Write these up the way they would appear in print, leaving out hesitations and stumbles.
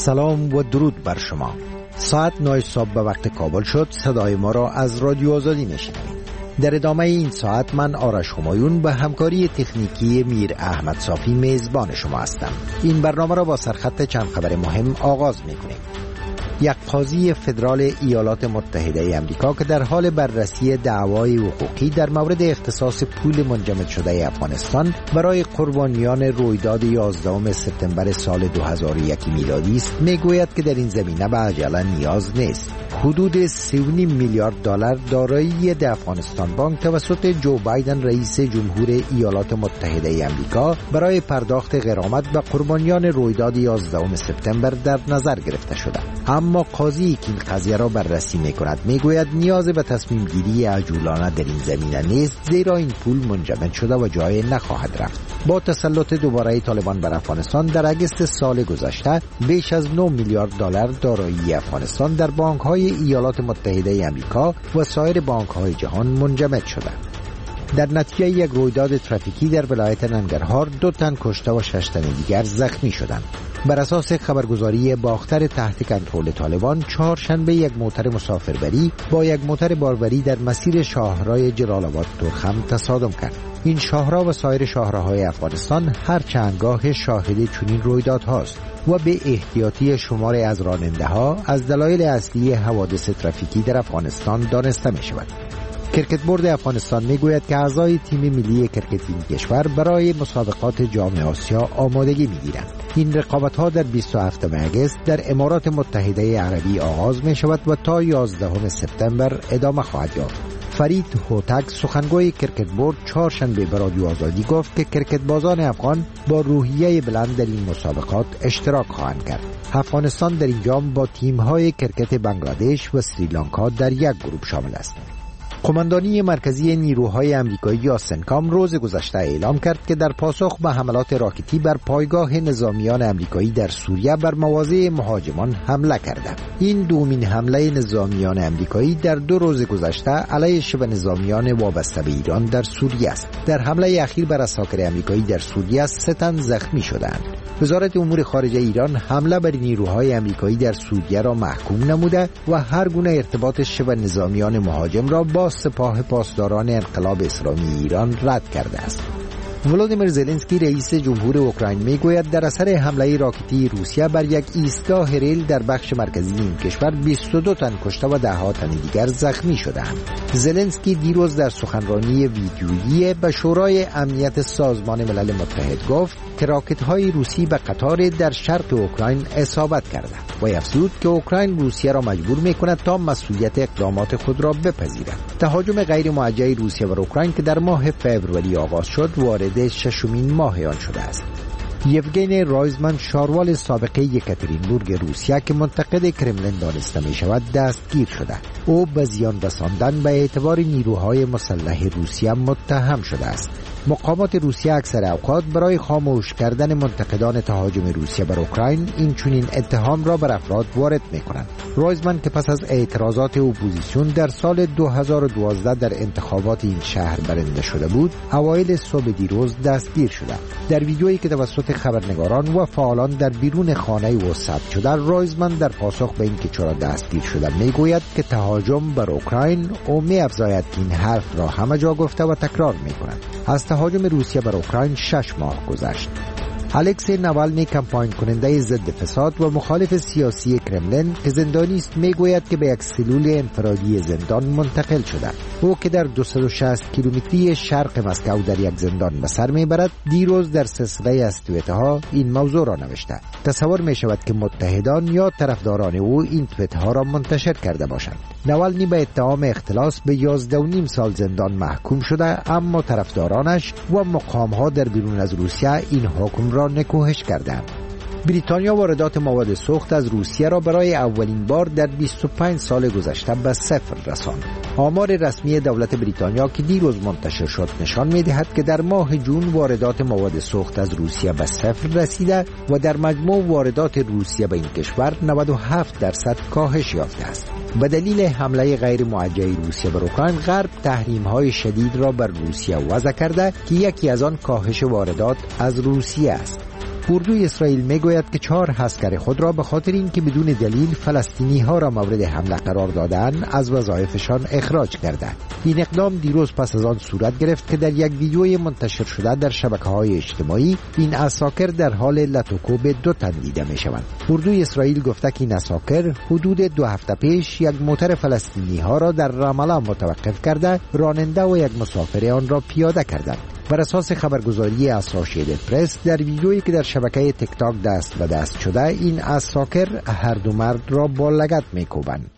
سلام و درود بر شما. ساعت 9 صبح به وقت کابل شد. صدای ما را از رادیو آزادی میشنوید. در ادامه این ساعت من آرش همایون به همکاری تکنیکی میر احمد صافی میزبان شما هستم. این برنامه را با سرخط چند خبر مهم آغاز میکنیم. یک قاضی فدرال ایالات متحده امریکا که در حال بررسی دعوای حقوقی در مورد اختصاص پول منجمد شده افغانستان برای قربانیان رویداد 11 سپتامبر سال 2001 میلادی است، میگوید که در این زمینه به عجله نیاز نیست. حدود 3.5 میلیارد دلار دارایی افغانستان بانک توسط جو بایدن رئیس جمهور ایالات متحده امریکا برای پرداخت غرامت به قربانیان رویداد 11 سپتامبر در نظر گرفته شده. اما قاضی که این قضیه را بررسی می‌کند میگوید نیاز به تصمیم گیری عجولانه در این زمینه نیست، زیرا این پول منجمد شده و جای نخواهد رفت. با تسلط دوباره طالبان بر افغانستان در اگست سال گذشته بیش از 9 میلیارد دلار دارایی افغانستان در بانک‌های ایالات متحده امریکا و سایر بانک‌های جهان منجمد شده. در نتیجه یک رویداد ترافیکی در ولایت ننگرهار 2 تن کشته و 6 تن دیگر زخمی شدند. بر اساس خبرگزاری باختر تحت کنترل طالبان، چهارشنبه یک موتر مسافربری با یک موتر باروری در مسیر شاهرای جلال آباد تورخم تصادم کرد. این شاهرا و سایر شاهراهای افغانستان هر چندگاه شاهد چنین رویدادهاست و به احتیاطی شماری از راننده‌ها از دلایل اصلی حوادث ترافیکی در افغانستان دانسته می شود. کرکت بورد افغانستان میگوید که اعضای تیم ملی کرکت این کشور برای مسابقات جام آسیا آمادگی میگیرند. این رقابت‌ها در 27 اگست در امارات متحده عربی آغاز می شود و تا 11 سپتامبر ادامه خواهد یافت. فرید هوتک سخنگوی کرکت بورد چهارشنبه به رادیو آزادی گفت که کرکت بازان افغان با روحیه بلند در این مسابقات اشتراک خواهند کرد. افغانستان در این جام با تیم‌های کرکت بنگلادش و سریلانکا در یک گروه شامل است. قماندانی مرکزی نیروهای آمریکایی یا سنکام روز گذشته اعلام کرد که در پاسخ به حملات راکتی بر پایگاه نظامیان آمریکایی در سوریه بر مواضع مهاجمان حمله کرده. این دومین حمله نظامیان آمریکایی در 2 روز گذشته علیه شبه نظامیان وابسته به ایران در سوریه است. در حمله اخیر بر عساکر آمریکایی در سوریه 3 تن زخمی شدند. وزارت امور خارجه ایران حمله بر نیروهای آمریکایی در سوریه را محکوم نموده و هر گونه ارتباط شبه نظامیان مهاجم را با سپاه پاسداران انقلاب اسلامی ایران رد کرده است. ولادیمیر زلنسکی رئیس جمهور اوکراین میگوید در اثر حمله راکتی روسیه بر یک ایستگاه ریل در بخش مرکزی این کشور 22 تن کشته و 10 تن دیگر زخمی شدند. زلنسکی دیروز در سخنرانی ویدیویی به شورای امنیت سازمان ملل متحد گفت که راکت‌های روسی به قطار در شرق اوکراین اصابت کرده و افزود که اوکراین روسیه را مجبور می‌کند تا مسئولیت اقدامات خود را بپذیرد. تهاجم غیر موجه روسیه بر اوکراین که در ماه فوریه آغاز شد وارد 6مین ماه آن شده است. یوگنی رایزمن شاروال سابق یکاترینبورگ روسیه که منتقد کرملین دانسته می شود دستگیر شده. او به زیان رساندن به اعتبار نیروهای مسلح روسیه متهم شده است. مقامات روسیه اکثر اوقات برای خاموش کردن منتقدان تهاجم روسیه بر اوکراین این چنین اتهام را بر افراد وارد می کنند. رایزمن که پس از اعتراضات اپوزیسیون در سال 2012 در انتخابات این شهر برنده شده بود، اوایل صبح دیروز دستگیر شده. در ویدیویی که توسط خبرنگاران و فعالان در بیرون خانه او ثبت شده، رایزمن در پاسخ به اینکه چرا دستگیر شده میگوید که تهاجم بر اوکراین او می‌افزاید که این حرف را همه جا گفته و تکرار می‌کند. از تهاجم روسیه بر اوکراین 6 ماه گذشت. الکسی نوالنی کمپاین کننده ضد فساد و مخالف سیاسی کرملین که زندانی است میگوید که به یک سلول انفرادی زندان منتقل شده. او که در 260 کیلومتری شرق مسکو در یک زندان به سر میبرد، دیروز در سلسله از توییت‌ها این موضوع را نوشته. تصور می شود که متحدان یا طرفداران او این توییت‌ها را منتشر کرده باشند. نوالنی به اتهام اختلاس به 11.5 سال زندان محکوم شده، اما طرفدارانش و مقام‌ها در بیرون از روسیه این حکم را نکوهش کردند. بریتانیا واردات مواد سوخت از روسیه را برای اولین بار در 25 سال گذشته به صفر رساند. آمار رسمی دولت بریتانیا که دیروز منتشر شد نشان می‌دهد که در ماه جون واردات مواد سوخت از روسیه به صفر رسیده و در مجموع واردات روسیه به این کشور 97% کاهش یافته است. به دلیل حمله غیر موجه روسیه بر اوکراین، غرب تحریم‌های شدید را بر روسیه وضع کرده که یکی از آن کاهش واردات از روسیه است. اردوی اسرائیل میگوید که 4 عسکر خود را به خاطر اینکه بدون دلیل فلسطینی ها را مورد حمله قرار دادن از وظایفشان اخراج کردند. این اقدام دیروز پس از آن صورت گرفت که در یک ویدیوی منتشر شده در شبکه‌های اجتماعی این عساکر در حال لطوکو به 2 تن دیده می‌شوند. اردوی اسرائیل گفته که این عساکر حدود 2 هفته پیش یک موتر فلسطینی ها را در رام الله متوقف کرده راننده و یک مسافر آن را پیاده کردند. بر اساس خبرگزاری اسوسییتد پرس در ویدیویی که در شبکه تیک تاک دست به دست شده این عساکر هر دو مرد را با لگد میکوبند.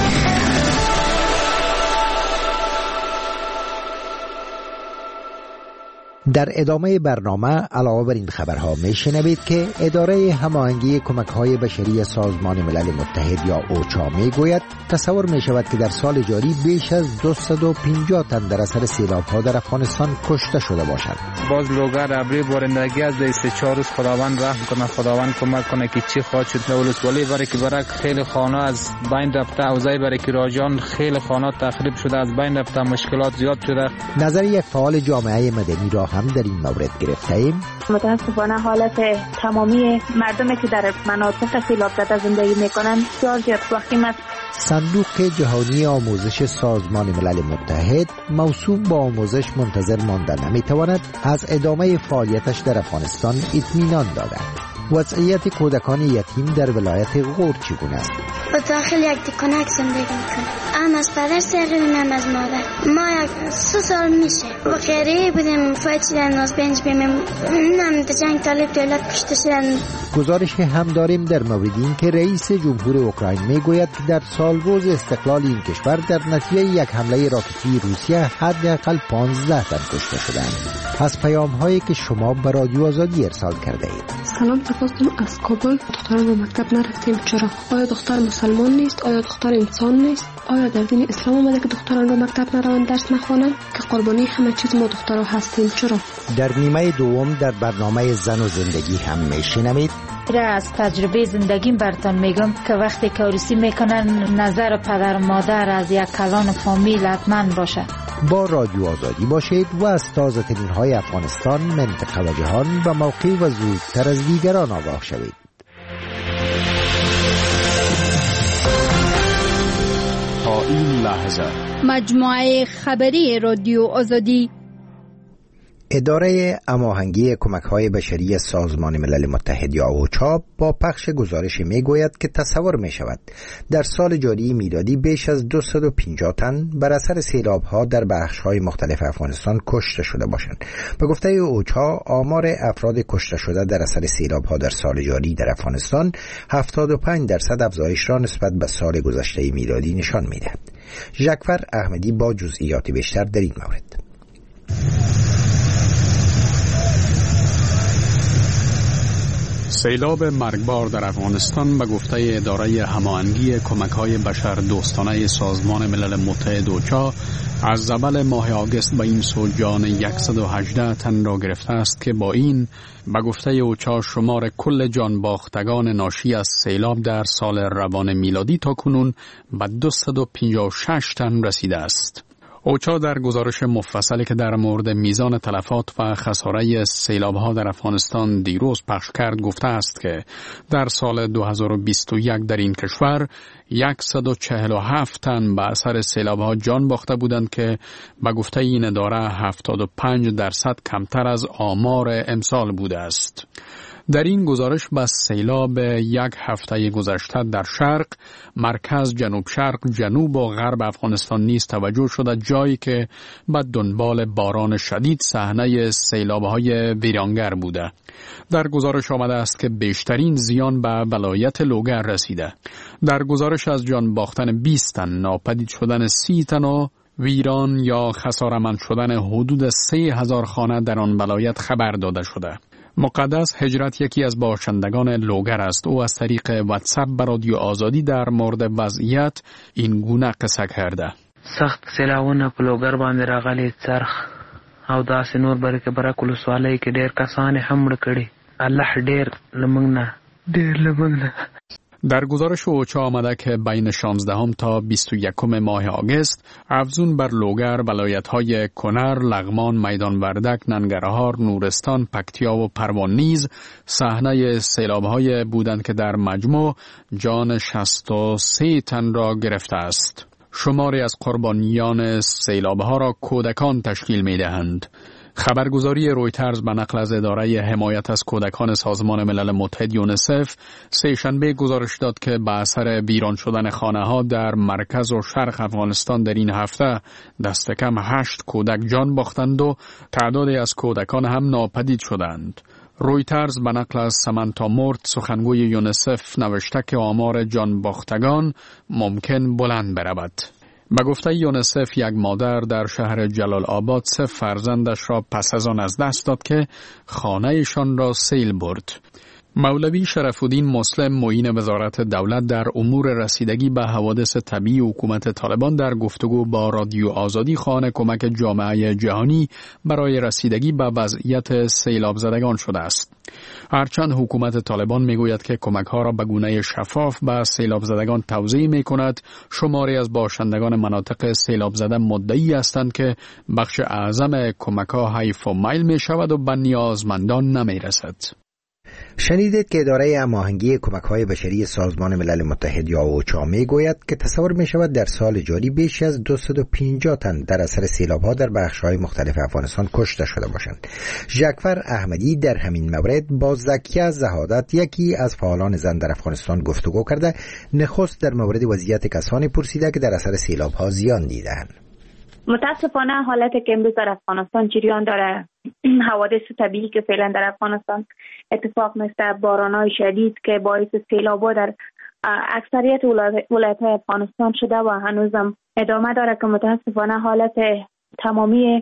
در ادامه برنامه علاوه بر این خبرها میشنوید که اداره هماهنگی کمک‌های بشری سازمان ملل متحد یا اوچا میگوید تصور میشود که در سال جاری بیش از 250 تن در اثر سیلاب‌ها در افغانستان کشته شده باشند. باز لوگر ابری بارندگی از 3-4 روز خداوند رحم کنه، خداوند کمک کنه که چی خواهد شد. ولسوالی برای که برای خیلی خانه از بین رفته، اوضاع برای که راجان خیلی خانه تخریب شده، از بین رفته، مشکلات زیاد شده. نظر یک فعال جامعه مدنی را هم در این مورد گرفته ایم. متاسفانه حالت تمامی مردمی که در مناطق سیلاب زده زندگی میکنن بسیار زیاد وخیم است. صندوق جهانی آموزش سازمان ملل متحد موسوم با آموزش منتظر ماندن نمیتواند از ادامه فعالیتش در افغانستان اطمینان دادند. وضعیت کودکان یتیم در ولایت غور چگونه است؟ با داخل یک دکانک زندگی میکنم. هم از پدر سرقیدیم هم از مادر. ما 3 سال میشه و خیریه بودیم فایت شدن از بینج بیمیم هم در جنگ طالب دولت کشته شدن. گزارش هم داریم در مورد این که رئیس جمهور اوکراین میگوید که در سال روز استقلال این کشور در نتیجه یک حمله راکتی روسیه حداقل 15 تن کشته شدند. از پیام هایی که شما به رادیو آزادی ارسال کرده اید. سلام، تفاصیل از کابل. دختران به مکتب نرفتیم، چرا؟ آیا دختر مسلمان نیست؟ آیا دختر انسان نیست؟ آیا در دین اسلام آمده که دختران به مکتب نروند درس نخوانند؟ که قربانی همه چیز ما دخترها هستیم، چرا؟ در نیمه دوم در برنامه زن و زندگی هم میشنوید. از تجربه زندگیم براتون میگم که وقتی که عروسی میکنن نظر پدر و مادر از یک کلان فامیل حتما باشه. با رادیو آزادی باشید و از تازه ترین های افغانستان، منطقه و جهان و موقع و زودتر از دیگران آگاه شوید. تا این لحظه مجموعه خبری رادیو آزادی. اداره هماهنگی کمک‌های بشری سازمان ملل متحد یا اوچا با پخش گزارش میگوید که تصور می‌شود در سال جاری میلادی بیش از 250 تن بر اثر سیلاب‌ها در بخش‌های مختلف افغانستان کشته شده باشند. به گفته اوچا آمار افراد کشته شده در اثر سیلاب‌ها در سال جاری در افغانستان 75% افزایش را نسبت به سال گذشته میلادی نشان می‌دهد. ژکفر احمدی با جزئیات بیشتر در این مورد. سیلاب مرگبار در افغانستان به گفته اداره هماهنگی کمک‌های بشر دوستانه سازمان ملل متحد اوچا از اول ماه آگوست به این سو جان 118 تن را گرفته است که با این به گفته اوچا شمار کل جان باختگان ناشی از سیلاب در سال روان میلادی تا کنون به 256 تن رسیده است. اوچا در گزارش مفصلی که در مورد میزان تلفات و خساره سیلاب‌ها در افغانستان دیروز پخش کرد گفته است که در سال 2021 در این کشور 147 تن به اثر سیلاب‌ها جان باخته بودند که به گفته این اداره 75% کمتر از آمار امسال بوده است. در این گزارش به سیلاب یک هفته گذشته در شرق، مرکز، جنوب شرق، جنوب و غرب افغانستان نیز توجه شده، جایی که به دنبال باران شدید صحنه سیلاب‌های ویرانگر بوده. در گزارش آمده است که بیشترین زیان به ولایت لوگر رسیده. در گزارش از جان باختن 20 تن، ناپدید شدن 30 تن و ویران یا خساره‌مند شدن حدود 3000 خانه در آن ولایت خبر داده شده. مقدس هجرت یکی از باشندگان لوگر است. او از طریق واتساپ به رادیو آزادی در مورد وضعیت این گونه قصه کرده. سخت سیلاوونه په لوګر باندې راغلي څرخ او داسې نور برې کې برک ولسوالۍ کې ډېر کسان هم مړه کړي. الله ډېر لمنګ نه در گزارش اوچا آمده که بین 16 تا 21 ماه آگوست افزون بر لوگر ولایت‌های کنر، لغمان، میدان وردک، ننگرهار، نورستان، پکتیا و پروان نیز صحنه سیلاب‌های بودند که در مجموع جان 63 تن را گرفته است. شماری از قربانیان سیلاب‌ها را کودکان تشکیل می‌دهند. خبرگزاری رویترز به نقل از اداره حمایت از کودکان سازمان ملل متحد یونسف سه‌شنبه گزارش داد که به اثر ویران شدن خانه‌ها در مرکز و شرق افغانستان در این هفته دست کم 8 کودک جان باختند و تعدادی از کودکان هم ناپدید شدند. رویترز به نقل از سمانتا مورت سخنگوی یونسف نوشته که آمار جان باختگان ممکن بلند برود. به گفته یونسف یک مادر در شهر جلال آباد 3 فرزندش را پس از آن از دست داد که خانه‌شان را سیل برد. مولوی شرف‌الدین مسلم معین وزارت دولت در امور رسیدگی به حوادث طبیعی حکومت طالبان در گفتگو با رادیو آزادی خواهان کمک جامعه جهانی برای رسیدگی به وضعیت سیلاب زدگان شده است. هرچند حکومت طالبان میگوید که کمک‌ها را به گونه شفاف به سیلاب زدگان توزیع می‌کند، شماری از باشندگان مناطق سیلاب زده مدعی هستند که بخش اعظم کمک‌ها حیف و میل می‌شود و به نیازمندان نمی‌رسد. شنیدید که اداره هماهنگی کمک‌های بشری سازمان ملل متحد یا اوچا میگوید که تصور می‌شود در سال جاری بیش از 250 تن در اثر سیلاب‌ها در بخش‌های مختلف افغانستان کشته شده باشند. ژکفر احمدی در همین مورد با زکیه زهادت یکی از فعالان زن در افغانستان گفتگو کرده، نخست در مورد وضعیت کسانی پرسیده که در اثر سیلاب‌ها زیان دیده‌اند. متاسفانه حالتی که امروز در افغانستان جریان داره، حوادث طبیعی که فعلا در افغانستان اتفاق میفته، باران‌های شدید که باعث سیلاب‌ها در اکثریت ولایت‌های افغانستان شده و هنوزم ادامه داره که متاسفانه حالت تمامی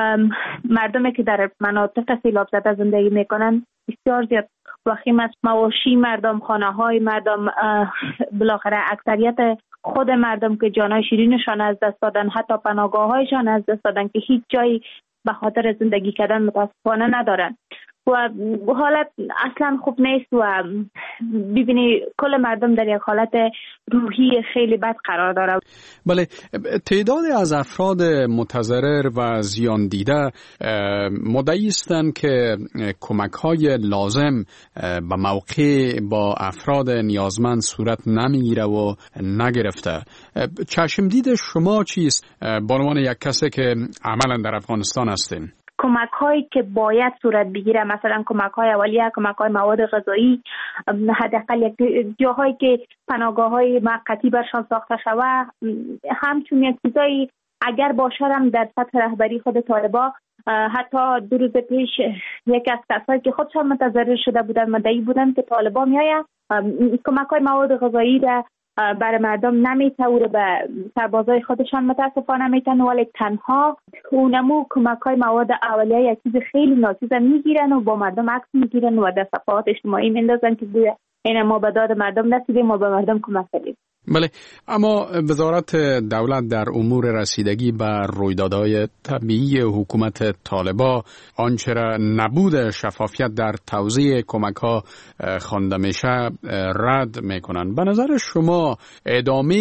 مردمی که در مناطق سیلاب زده زندگی میکنن بسیار زیاد وخیم است. مواشی مردم، خانه‌های مردم، بالاخره اکثریت خود مردم که جانای شیرینشان از دست دادن، حتی پناهگاه‌هایشان از دست دادن که هیچ جایی به خاطر زندگی کردن متاسفانه ندارن و حالت اصلا خوب نیست و ببینی کل مردم در یک حالت روحی خیلی بد قرار داره. بله، تعدادی از افراد متضرر و زیان دیده مدعی هستند که کمک‌های لازم به موقع با افراد نیازمند صورت نمیگیره و نگرفته. چشمدید شما چیست به عنوان یک کسی که عملا در افغانستان هستین؟ کمک‌هایی که باید صورت بگیره، مثلا کمک‌های اولیه، کمک‌های مواد غذایی، حداقل یک جاهایی که پناهگاه‌های موقتی برشان ساخته شود، همچون یک چیزایی اگر باشه هم در سطح رهبری خود طالبان. حتی 2 روز پیش یکی از کسایی که خودشان متضرر شده بودن مدعی بودن که طالبان میآید کمک‌های مواد غذایی را برای مردم نمیته و به سربازای خودشان متاسفانه میتن، ولی تنها اونمو کمک‌های مواد اولیه یک چیز خیلی ناچیز میگیرن و با مردم عکس میگیرن و در صفحات اجتماعی میندازن که این ما به داد مردم رسیدیم و به مردم کمک کردیم. بله، اما وزارت دولت در امور رسیدگی به رویدادهای طبیعی حکومت طالبان آنچه را نبود شفافیت در توزیع کمک‌ها خوانده میشه رد میکنن. به نظر شما ادامه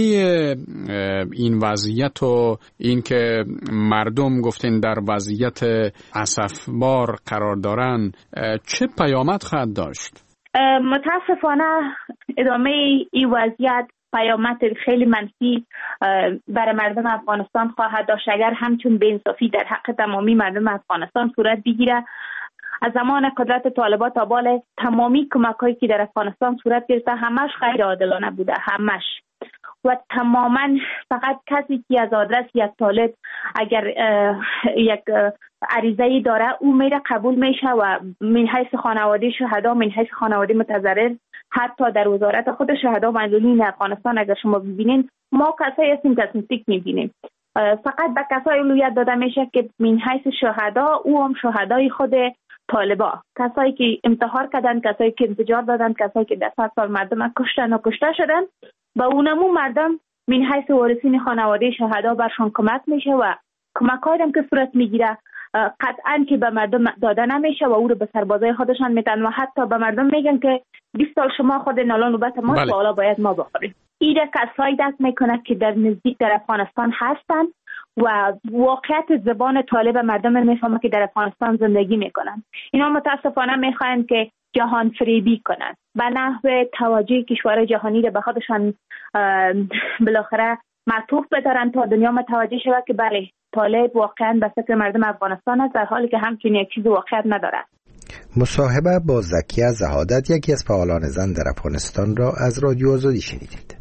این وضعیت و این که مردم گفتین در وضعیت اسفبار قرار دارن چه پیامد خواهد داشت؟ متاسفانه ادامه این وضعیت پیامد خیلی منفی برای مردم افغانستان خواهد داشت اگر همچون بی‌انصافی در حق تمامی مردم افغانستان صورت بگیره. از زمان قدرت طالبان تا بال تمامی کمک‌هایی که در افغانستان صورت گرفته همش غیر عادلانه بوده، همش، و تماما فقط کسی که از آدرس یک طالب اگر یک عریضه‌ای داره او میره قبول میشه و من حیث خانواده شهدا، من حیث خانواده متضرر، حتی در وزارت خود شهدا و معلولین افغانستان اگر شما ببینین ما کسایی هستیم که تکنیک میبینیم، فقط به کسایی اولویت داده میشه که من حیث شهدا او هم شهدای خود طالبا، کسایی که انتحار کردن، کسایی که انفجار دادن، کسایی که در 100 سال مردم کشتن و کشته شدن، با اونمو مردم من حیث وارثین خانواده شهدا برشان کمک میشه و کمک‌هایی هم که صورت میگیره قطعا که به مردم داده نمیشه و او رو به سربازای خودشان میتن و حتی به مردم میگن که 20 سال شما خود نالا نوبت ما و حالا باید ما بخوریم. این کسایی دست میکنه که در نزدیک در افغانستان هستن و واقعیت زبان طالب مردم میفهمه که در افغانستان زندگی میکنن. اینا متاسفانه میخواین که جهان فریبی کنن به نحو توجه کشورهای جهانی رو به خودشان بالاخره معطوف بدارن تا دنیا متوجه شود که بله طالب واقعا به فکر مردم افغانستان است، در حالی که همچنین یک چیز واقعیت نداره. مصاحبه با زکیه زهادت، یکی از فعالان زن در افغانستان، را از رادیو آزادی شنیدید.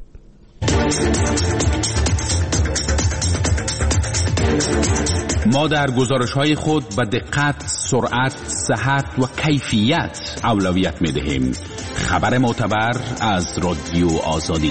ما در گزارش‌های خود به دقت، سرعت، صحت و کیفیت اولویت می‌دهیم. خبر معتبر از رادیو آزادی.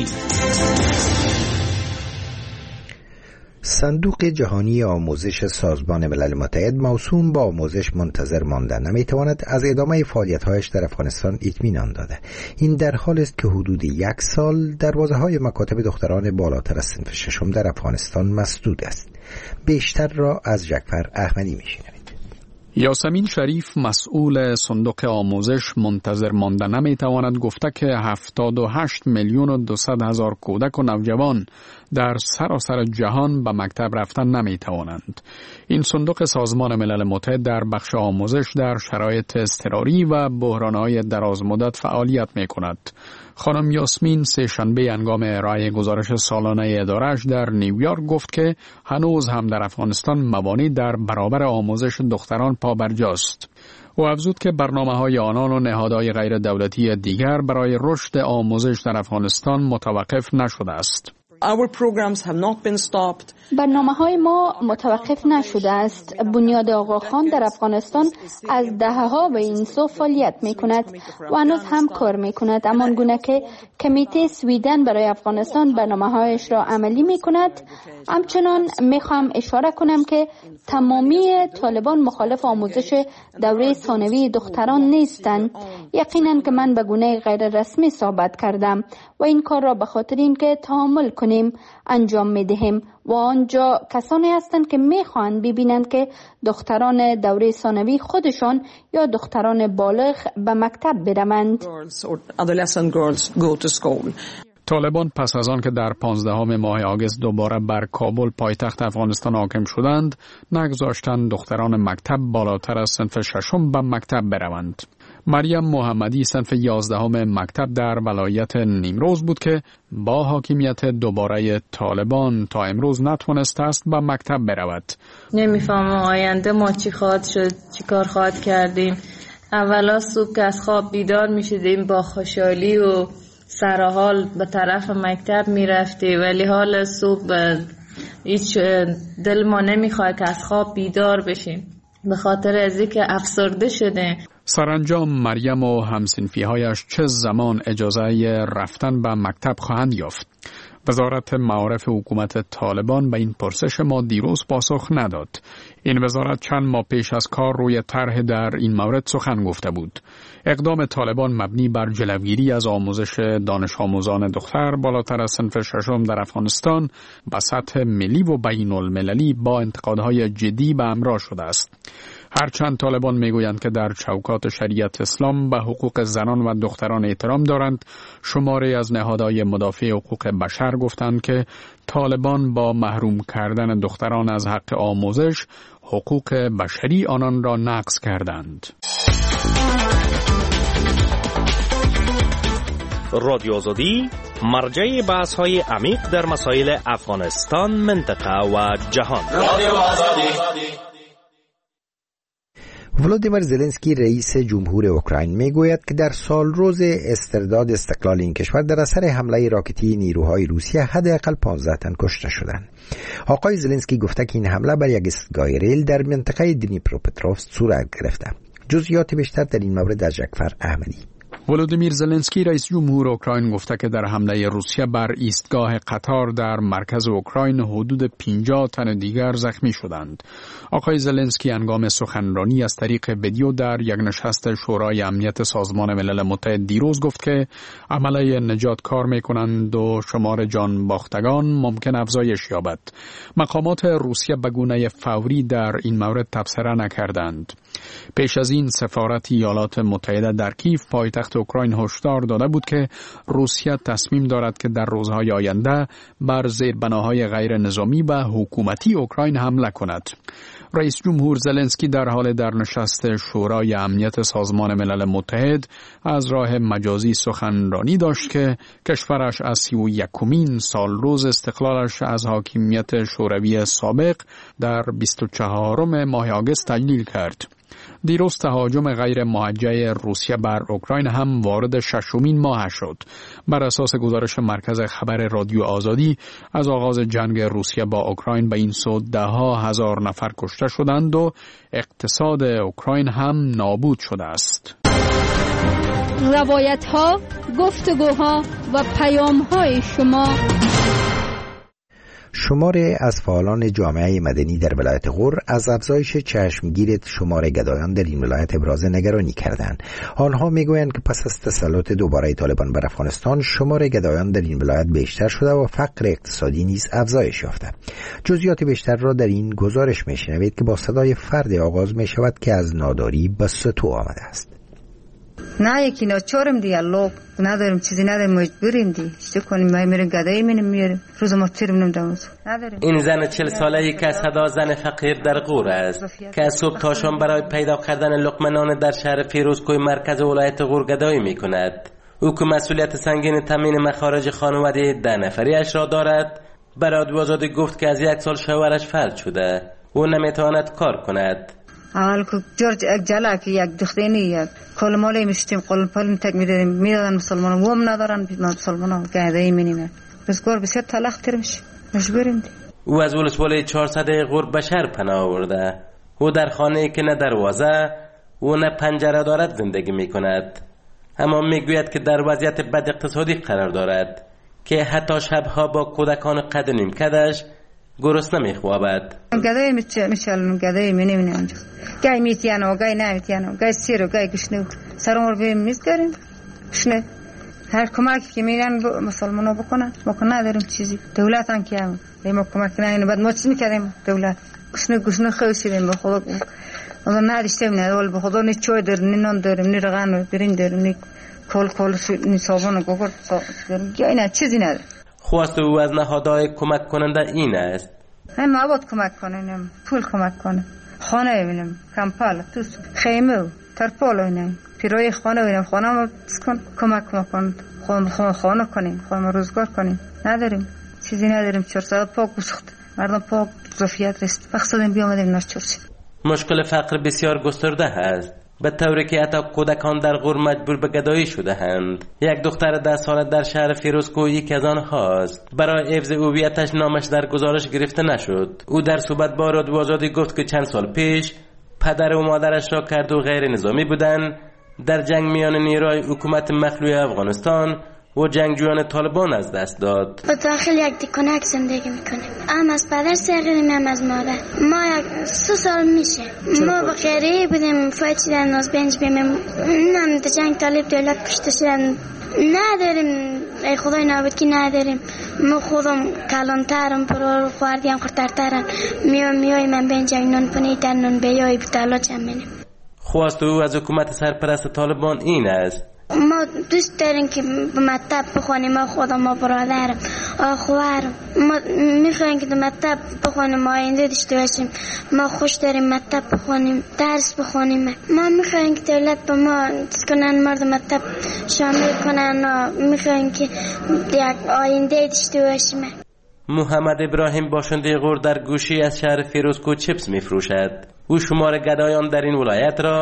صندوق جهانی آموزش سازمان ملل متحد موسوم با آموزش منتظر ماندن نمیتواند از ادامه فعالیت‌هایش در افغانستان اطمینان داده. این در حالی است که حدود 1 سال دروازه‌های مکاتب دختران بالاتر از صنف ششم در افغانستان مسدود است. بیشتر را از جعفر احمدی میشنوید. یاسمین شریف، مسئول صندوق آموزش منتظر ماندن نمیتواند، گفته که 78 میلیون و 200 هزار کودک و نوجوان در سراسر جهان به مکتب رفتن نمیتوانند. این صندوق سازمان ملل متحد در بخش آموزش در شرایط اضطراری و بحران‌های دراز مدت فعالیت میکند. خانم یاسمین سه‌شنبه هنگام ارائه گزارش سالانه اداره‌اش در نیویورک گفت که هنوز هم در افغانستان موانع در برابر آموزش دختران پابرجاست. او افزود که برنامه‌های آنان و نهادهای غیر دولتی دیگر برای رشد آموزش در افغانستان متوقف نشده است. برنامه‌های ما متوقف نشده است. بنیاد آقاخان در افغانستان از دهه‌ها به این سو فعالیت می‌کند و هنوز هم کار می‌کند، همان گونه که کمیته سویدن برای افغانستان برنامه‌هایش را عملی می‌کند. همچنان می‌خوام اشاره کنم که تمامی طالبان مخالف آموزش دوره ثانوی دختران نیستند. یقیناً که من به گونه غیر رسمی صحبت کردم و این کار را به خاطر اینکه تحمل کنیم انجام می‌دهیم و آنجا کسانی هستند که می‌خواهند ببینند که دختران دوره ثانوی خودشان یا دختران بالغ به مکتب بروند. طالبان پس از آن که در 15 ماه آگوست دوباره بر کابل پایتخت افغانستان حاکم شدند، نگذاشتند دختران مکتب بالاتر از صنف ششم به مکتب بروند. مریم محمدی صنف 11 مکتب در ولایت نیمروز بود که با حاکمیت دوباره طالبان تا امروز نتوانسته است به مکتب برود. نمیفهمم آینده ما چی خواهد شد، چی کار خواهد کردیم. اولا صبح که از خواب بیدار میشدیم با خوشحالی و سرحال به طرف مکتب میرفتیم، ولی حال صبح هیچ دل ما نمیخواد که از خواب بیدار بشیم به خاطر از اینکه افسرده شده. سرانجام مریم و همصنفی‌هایش چه زمان اجازه رفتن به مکتب خواهند یافت؟ وزارت معارف حکومت طالبان به این پرسش ما دیروز پاسخ نداد. این وزارت چند ماه پیش از کار روی طرح در این مورد سخن گفته بود. اقدام طالبان مبنی بر جلوگیری از آموزش دانش آموزان دختر بالاتر از صنف ششم در افغانستان به سطح ملی و بین المللی با انتقادهای جدی به همراه شده است. هرچند طالبان میگویند که در چوکات شریعت اسلام به حقوق زنان و دختران احترام دارند، شماری از نهادهای مدافع حقوق بشر گفتند که طالبان با محروم کردن دختران از حق آموزش حقوق بشری آنان را نقض کردند. رادیو آزادی مرجع بحث‌های عمیق در مسائل افغانستان، منطقه و جهان. رادیو آزادی. ولادیمیر زلنسکی رئیس جمهور اوکراین میگوید که در سال روز استرداد استقلال این کشور در اثر حمله راکتی نیروهای روسیه حداقل 15 تن کشته شدند. آقای زلنسکی گفته که این حمله بر یک ایستگاه ریل در منطقه دنیپروپتروفسک صورت گرفته. جزئیات بیشتر در این مورد از جعفر احمدی. ولودیمیر زلنسکی رئیس جمهور اوکراین گفته که در حمله روسیه بر ایستگاه قطار در مرکز اوکراین حدود 50 تن دیگر زخمی شدند. آقای زلنسکی هنگام سخنرانی از طریق ویدیو در یک نشست شورای امنیت سازمان ملل متحد دیروز گفت که عمله نجات کار می‌کنند و شمار جان باختگان ممکن افزایش یابد. مقامات روسیه به گونه فوری در این مورد تبصره نکردند. پیش از این سفارت ایالات متحده در کیف پایتخت اوکراین هشدار داده بود که روسیه تصمیم دارد که در روزهای آینده بر زیربناهای غیر نظامی و حکومتی اوکراین حمله کند. رئیس جمهور زلنسکی در حال در نشست شورای امنیت سازمان ملل متحد از راه مجازی سخنرانی داشت که کشورش از 31مین سال روز استقلالش از حاکمیت شوروی سابق در 24 ماه آگوست تجلیل کرد. دیروز تهاجم غیر موجه روسیه بر اوکراین هم وارد 6مین ماه شد. بر اساس گزارش مرکز خبر رادیو آزادی از آغاز جنگ روسیه با اوکراین به این سو 10,000 نفر کشته شدند و اقتصاد اوکراین هم نابود شده است. روایت ها، گفتگوها و پیام های شما. شماری از فعالان جامعه مدنی در ولایت غور از افزایش چشمگیر شمار گدایان در این ولایت ابراز نگرانی کردند. آنها میگویند که پس از تسلط دوباره طالبان بر افغانستان شمار گدایان در این ولایت بیشتر شده و فقر اقتصادی نیز افزایش یافته. جزئیات بیشتر را در این گزارش میشنوید که با صدای فرد آغاز می شود که از ناداری به سطوح آمده است. نه یکی ناچارم دی الله نداریم، چیزی نداریم، مجبوریم دی چه کنیم؟ ما میریم گدایی میریم روز ما تیرم نداریم. این زن 40 ساله‌ای که صدا زن فقیر در غور است که از صبح تا شام برای پیدا کردن لقمه نان در شهر فیروزکوه مرکز ولایت غور گدایی میکند. او که مسئولیت سنگین تامین مخارج خانواده 10 نفریش را دارد، برای رادیو آزادی گفت که از 1 سال شوهرش فلج شده و نمیتواند کار کند. اول که جورج اگجلا که یک دختینی یک کلمالی میشتیم قلمپال تک میدادن مسلمان و هم ندارن مسلمان ها گهدهی مینیمه بسیار بسیار طلاق ترمش مجبوریم دی. او از ولسوالی 400 غور به شهر پناه آورده. او در خانه‌ای که نه دروازه و نه پنجره دارد زندگی میکند، اما میگوید که در وضعیت بد اقتصادی قرار دارد که حتی شبها با کودکان قد نیم کدش گرسنه میخوابد. گدایی میشالن گدایی مینیمه آنجا گای میتیانو گای نمیتیانو گای سیرو گای گشنو سرمور بیم میذاریم گشنه. هر کمکی که میرن مسلمانو بکنن نداریم چیزی. دولت هم که ما کمک نمیکنه بعد ما چی میکردیم؟ دولت گشنه خوشیدیم به خدا ما نداشتیم نه ولی به خدا نه چای داریم نه نان داریم نه رغن برنج داریم نه کل نه صابون گوگل داریم یا نه چیزی نداریم. خواست او از نهادهای کمک کننده این است هم مواد کمک کنیم، پول کمک کنیم، خانه ببینیم، کمپال، توس، خیمه و ترپال ببینیم، پیروی خانه ببینیم، خانه ما کمک کنیم، خانه کنیم، خانه روزگار کنیم. نداریم، چیزی نداریم. 400 پاک بسخت، مردم پاک ظرفیت رست. بخصدیم بیامدیم ناشور شد. مشکل فقر بسیار گسترده است، به طوری که حتی کودکان در غور مجبور به گدایی شده اند. یک دختر 10 ساله در شهر فیروزکوه یکی از آنهاست. برای حفظ هویتش نامش در گزارش گرفته نشد. او در صحبت با رادیو آزادی گفت که چند سال پیش پدر و مادرش را کرد و غیر نظامی بودند در جنگ میان نیروهای حکومت مخلوع افغانستان و جنگجویان طالبان از دست داد. با داخل یک دکونک زندگی میکنیم. هم از پدر سرگیریم هم از مادر. ما 3 سال میشه. ما با خیریه بودیم فایت شدن از بنج بیم. هم در جنگ طالب دولت کشته شدن. نداریم ای خدای نابود که نداریم. ما خودم کلانترم پرو خواردیم خورترترم. میای من بنج نون پنی در نون بیایی بتالا چمینیم. خواست او از حکومت سرپرست طالبان این است: ما دوست داریم که به مکتب بخونیم. ما خودم ما برادرم آخوارم ما میخوایم که به مکتب بخونیم، آینده داشته باشیم. ما خوش داریم مکتب بخونیم، درس بخونیم. ما میخوایم که دولت به ما کنن، مرد مکتب شامل کنن و میخوایم که یک آینده داشته باشیم. محمد ابراهیم باشنده غور در گوشی از شهر فیروزکوه چپس میفروشد. او شمار گدایان در این ولایت را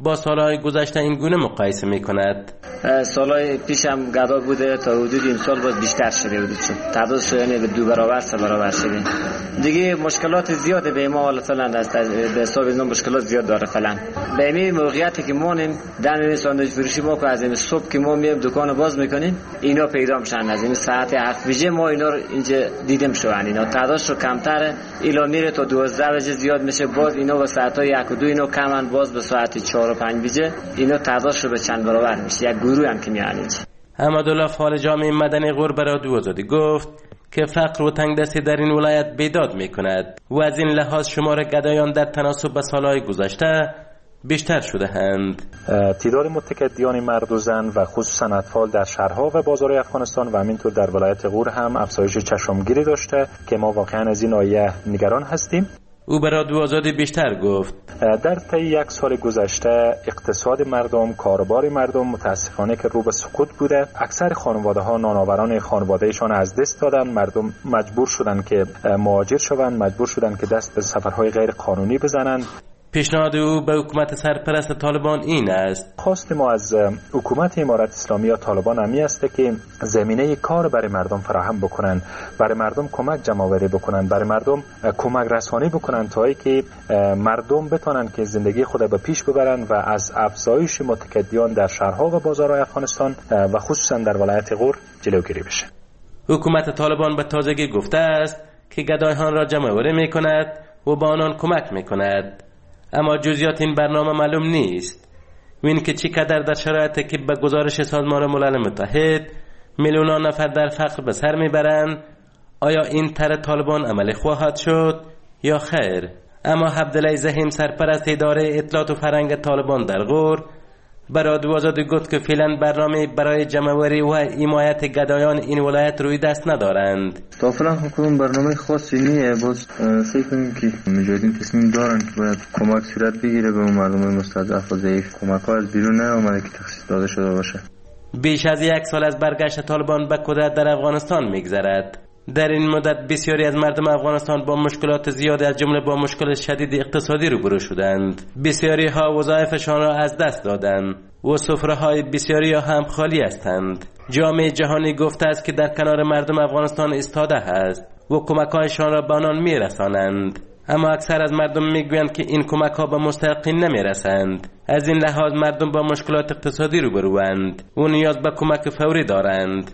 با سالهای گذشته این گونه مقایسه میکند. سالهای پیش هم گدا بوده، تا حدود امسال باز بیشتر شده بود، تعدادش یعنی به 2 برابر 3 برابر شده. دیگه مشکلات زیاده به ما فعلا است، به حساب اینا مشکلات زیاد داره فعلا. به این موقعیتی که ما نیم دم ساندویچ فروشی ما که از این صبح که ما میایم دکان باز میکنیم اینا پیدا میشن، از این ساعت 7 بجه ما اینا رو اینجا دیدیم شو، اینا تعدادش رو کمتره، الا میره تا 12 بجه زیاد میشه، باز اینا با ساعت‌های 1 و 2 اینا کمن، باز به ساعت 4 و 5 بجه اینا تعدادش رو به چند برابر میشه، یک گروه هم که میان اینجا. احمدالله فعال جامعه مدنی غور برای رادیو آزادی گفت که فقر و تنگدستی در این ولایت بیداد میکند و از این لحاظ شمار گدایان در تناسب به سالهای گذشته بیشتر شده اند. تعداد متقدیان مرد و زن و خصوصا اطفال در شهرها و بازارهای افغانستان و همینطور در ولایت غور هم افزایش چشمگیری داشته که ما واقعا از این آیه نگران هستیم. او به رادیو آزادی بیشتر گفت در طی 1 سال گذشته اقتصاد مردم، کاروبار مردم متاسفانه که رو به سقوط بوده. اکثر خانواده ها نانآوران خانوادهشان از دست دادن، مردم مجبور شدن که مهاجر شوند، مجبور شدن که دست به سفرهای غیر قانونی بزنند. پیشنهاد او به حکومت سرپرست طالبان این است: خواست ما از حکومت امارت اسلامی یا طالبان همی است که زمینه کار برای مردم فراهم بکنن، برای مردم کمک جمع‌آوری بکنن، برای مردم کمک رسانی بکنن تا اینکه مردم بتونن که زندگی خود به پیش ببرن و از افزایش متقدیان در شهرها و بازارهای افغانستان و خصوصا در ولایت غور جلوگیری بشه. حکومت طالبان به تازگی گفته است که گدایان را جمع‌آوری می‌کند و به آنان کمک می‌کند، اما جزئیات این برنامه معلوم نیست. این که چقدر در شرایطی که به گزارش سازمان ملل متحد میلیونان نفر در فقر به سر میبرند، آیا این طرح طالبان عملی خواهد شد یا خیر؟ اما عبدالله زهیم سرپرست اداره اطلاعات و فرهنگ طالبان در غور برای رادیو آزادی گفت که فعلا برنامه برای جمع‌آوری و حمایت گدایان این ولایت روی دست ندارند. تا فعلا حکومت برنامه خاصی نیست، باز فکر کنیم که مجاهدین تصمیم دارن که باید کمک صورت بگیره به مردم مستضعف و ضعیف. کمک‌ها از بیرون نیامده که تخصیص داده شده باشه. بیش از 1 سال از برگشت طالبان به قدرت در افغانستان میگذرد. در این مدت بسیاری از مردم افغانستان با مشکلات زیاد از جمله با مشکل شدید اقتصادی روبرو شدند. بسیاری ها وظایفشان را از دست دادند و سفره‌های بسیاری هم خالی هستند. جامعه جهانی گفته است که در کنار مردم افغانستان ایستاده است و کمک‌هایشان را به آنان می‌رسانند، اما اکثر از مردم میگویند که این کمک‌ها به مستحقین نمی‌رسند. از این لحاظ مردم با مشکلات اقتصادی روبروند و نیاز به کمک فوری دارند.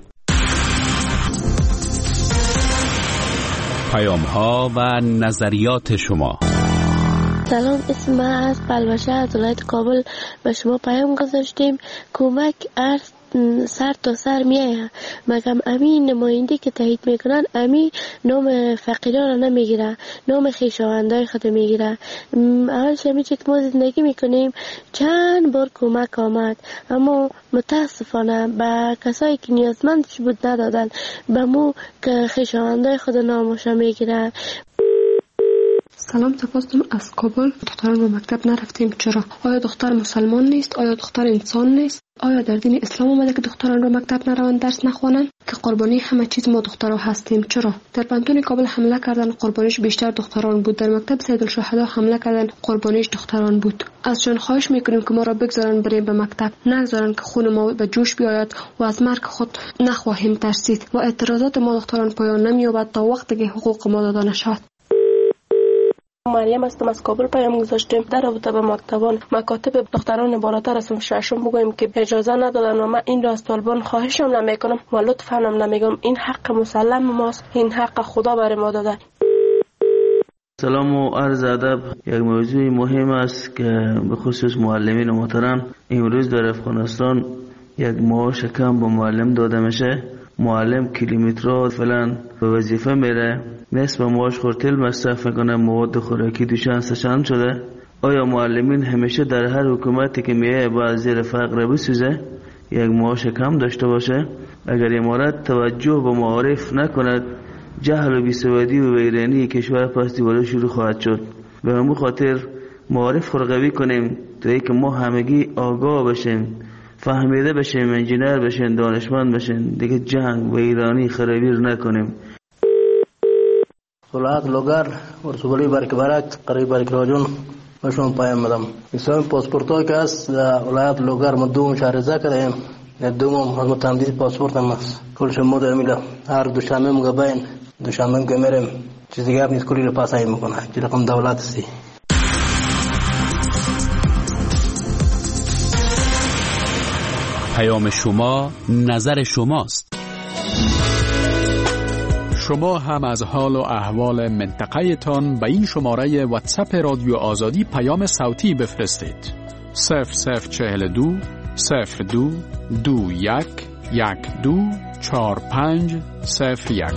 پیام‌ها و نظریات شما. سلام، اسم من از بلوشه از ولایت کابل. به شما پیام گذاشتیم کمک ارز سر تا سر میایه، مگم امین نماینده که تایید میکنن امین نام فقیران رو نمیگیره، نام خویشاوندای خود میگیره. اول شمیچه که ما زندگی میکنیم چند بار کمک آمد، اما متاسفانه به کسایی که نیازمندش بود ندادن، به مو که خویشاوندای خود نامش میگیره. سلام، تفاصیل از کابل. دختران به مکتب نرفتیم، چرا؟ آیا دختر مسلمان نیست؟ آیا دختر انسان نیست؟ آیا در دین اسلام اومده که دختران رو مکتب نروند درس نخوانند؟ که قربانی همه چیز ما دخترها هستیم، چرا؟ در پانتون کابل حمله کردن، قربانیش بیشتر دختران بود. در مکتب سید الشهدا حمله کردن، قربانیش دختران بود. ازشان خواهش میکنیم که ما را بگذارن بریم به مکتب، نگذارن که خون ما به جوش بیاید و از مرگ خود نخواهیم ترسید و اعتراضات ما دختران پایان نمییابد تا وقتی که حقوق ما داده نشود. مریم هستم، از کابل پیام گذاشتیم در رابطه با مکاتب دختران بالاتر از صنف ششم بگوییم که اجازه ندادن و من این را از طالبان خواهشم نمیکنم و لطفاً هم نمیگم. این حق مسلم ماست، این حق خدا برای ما داده. سلام و عرض ادب. یک موضوع مهم است که به خصوص معلمین محترم امروز در افغانستان یک معاش کم به معلم داده میشه. معلم کیلومترها فلان به وظیفه میره، نصف معاش خورتل مصرف میکنه، مواد خوراکی دوشان سچند شده. آیا معلمین همیشه در هر حکومتی که میایه باید زیر فقر بسوزه، یک معاش کم داشته باشه؟ اگر امارت توجه به معارف نکند، جهل و بیسوادی و ویرانی کشور پس دیواره شروع خواهد شد. به همون خاطر معارف قوی کنیم تا اینکه ما همگی آگاه بشیم، فهمیده بشیم، انجینر بشیم، دانشمند بشیم، دیگه جنگ و ایرانی خرابی رو نکنیم. صلاحات لوگر ورسولی بارک بارک قریب بارک راجون و شما پیام میدم. مثلا پاسپورت ها که است در ولایت لوگر ما 2 مشارزه کردیم، دوم از تمدید پاسپورت هم است. کل شما در میله هر دوشنبه مگبین دوشنبه که میریم چیزی گپ نیست، کلی رو پاسایی میکنه چی رقم دولت است. پیام شما نظر شماست. شما هم از حال و احوال منطقه تان به این شماره واتساپ رادیو آزادی پیام صوتی بفرستید. 0042 02 21 12 4501.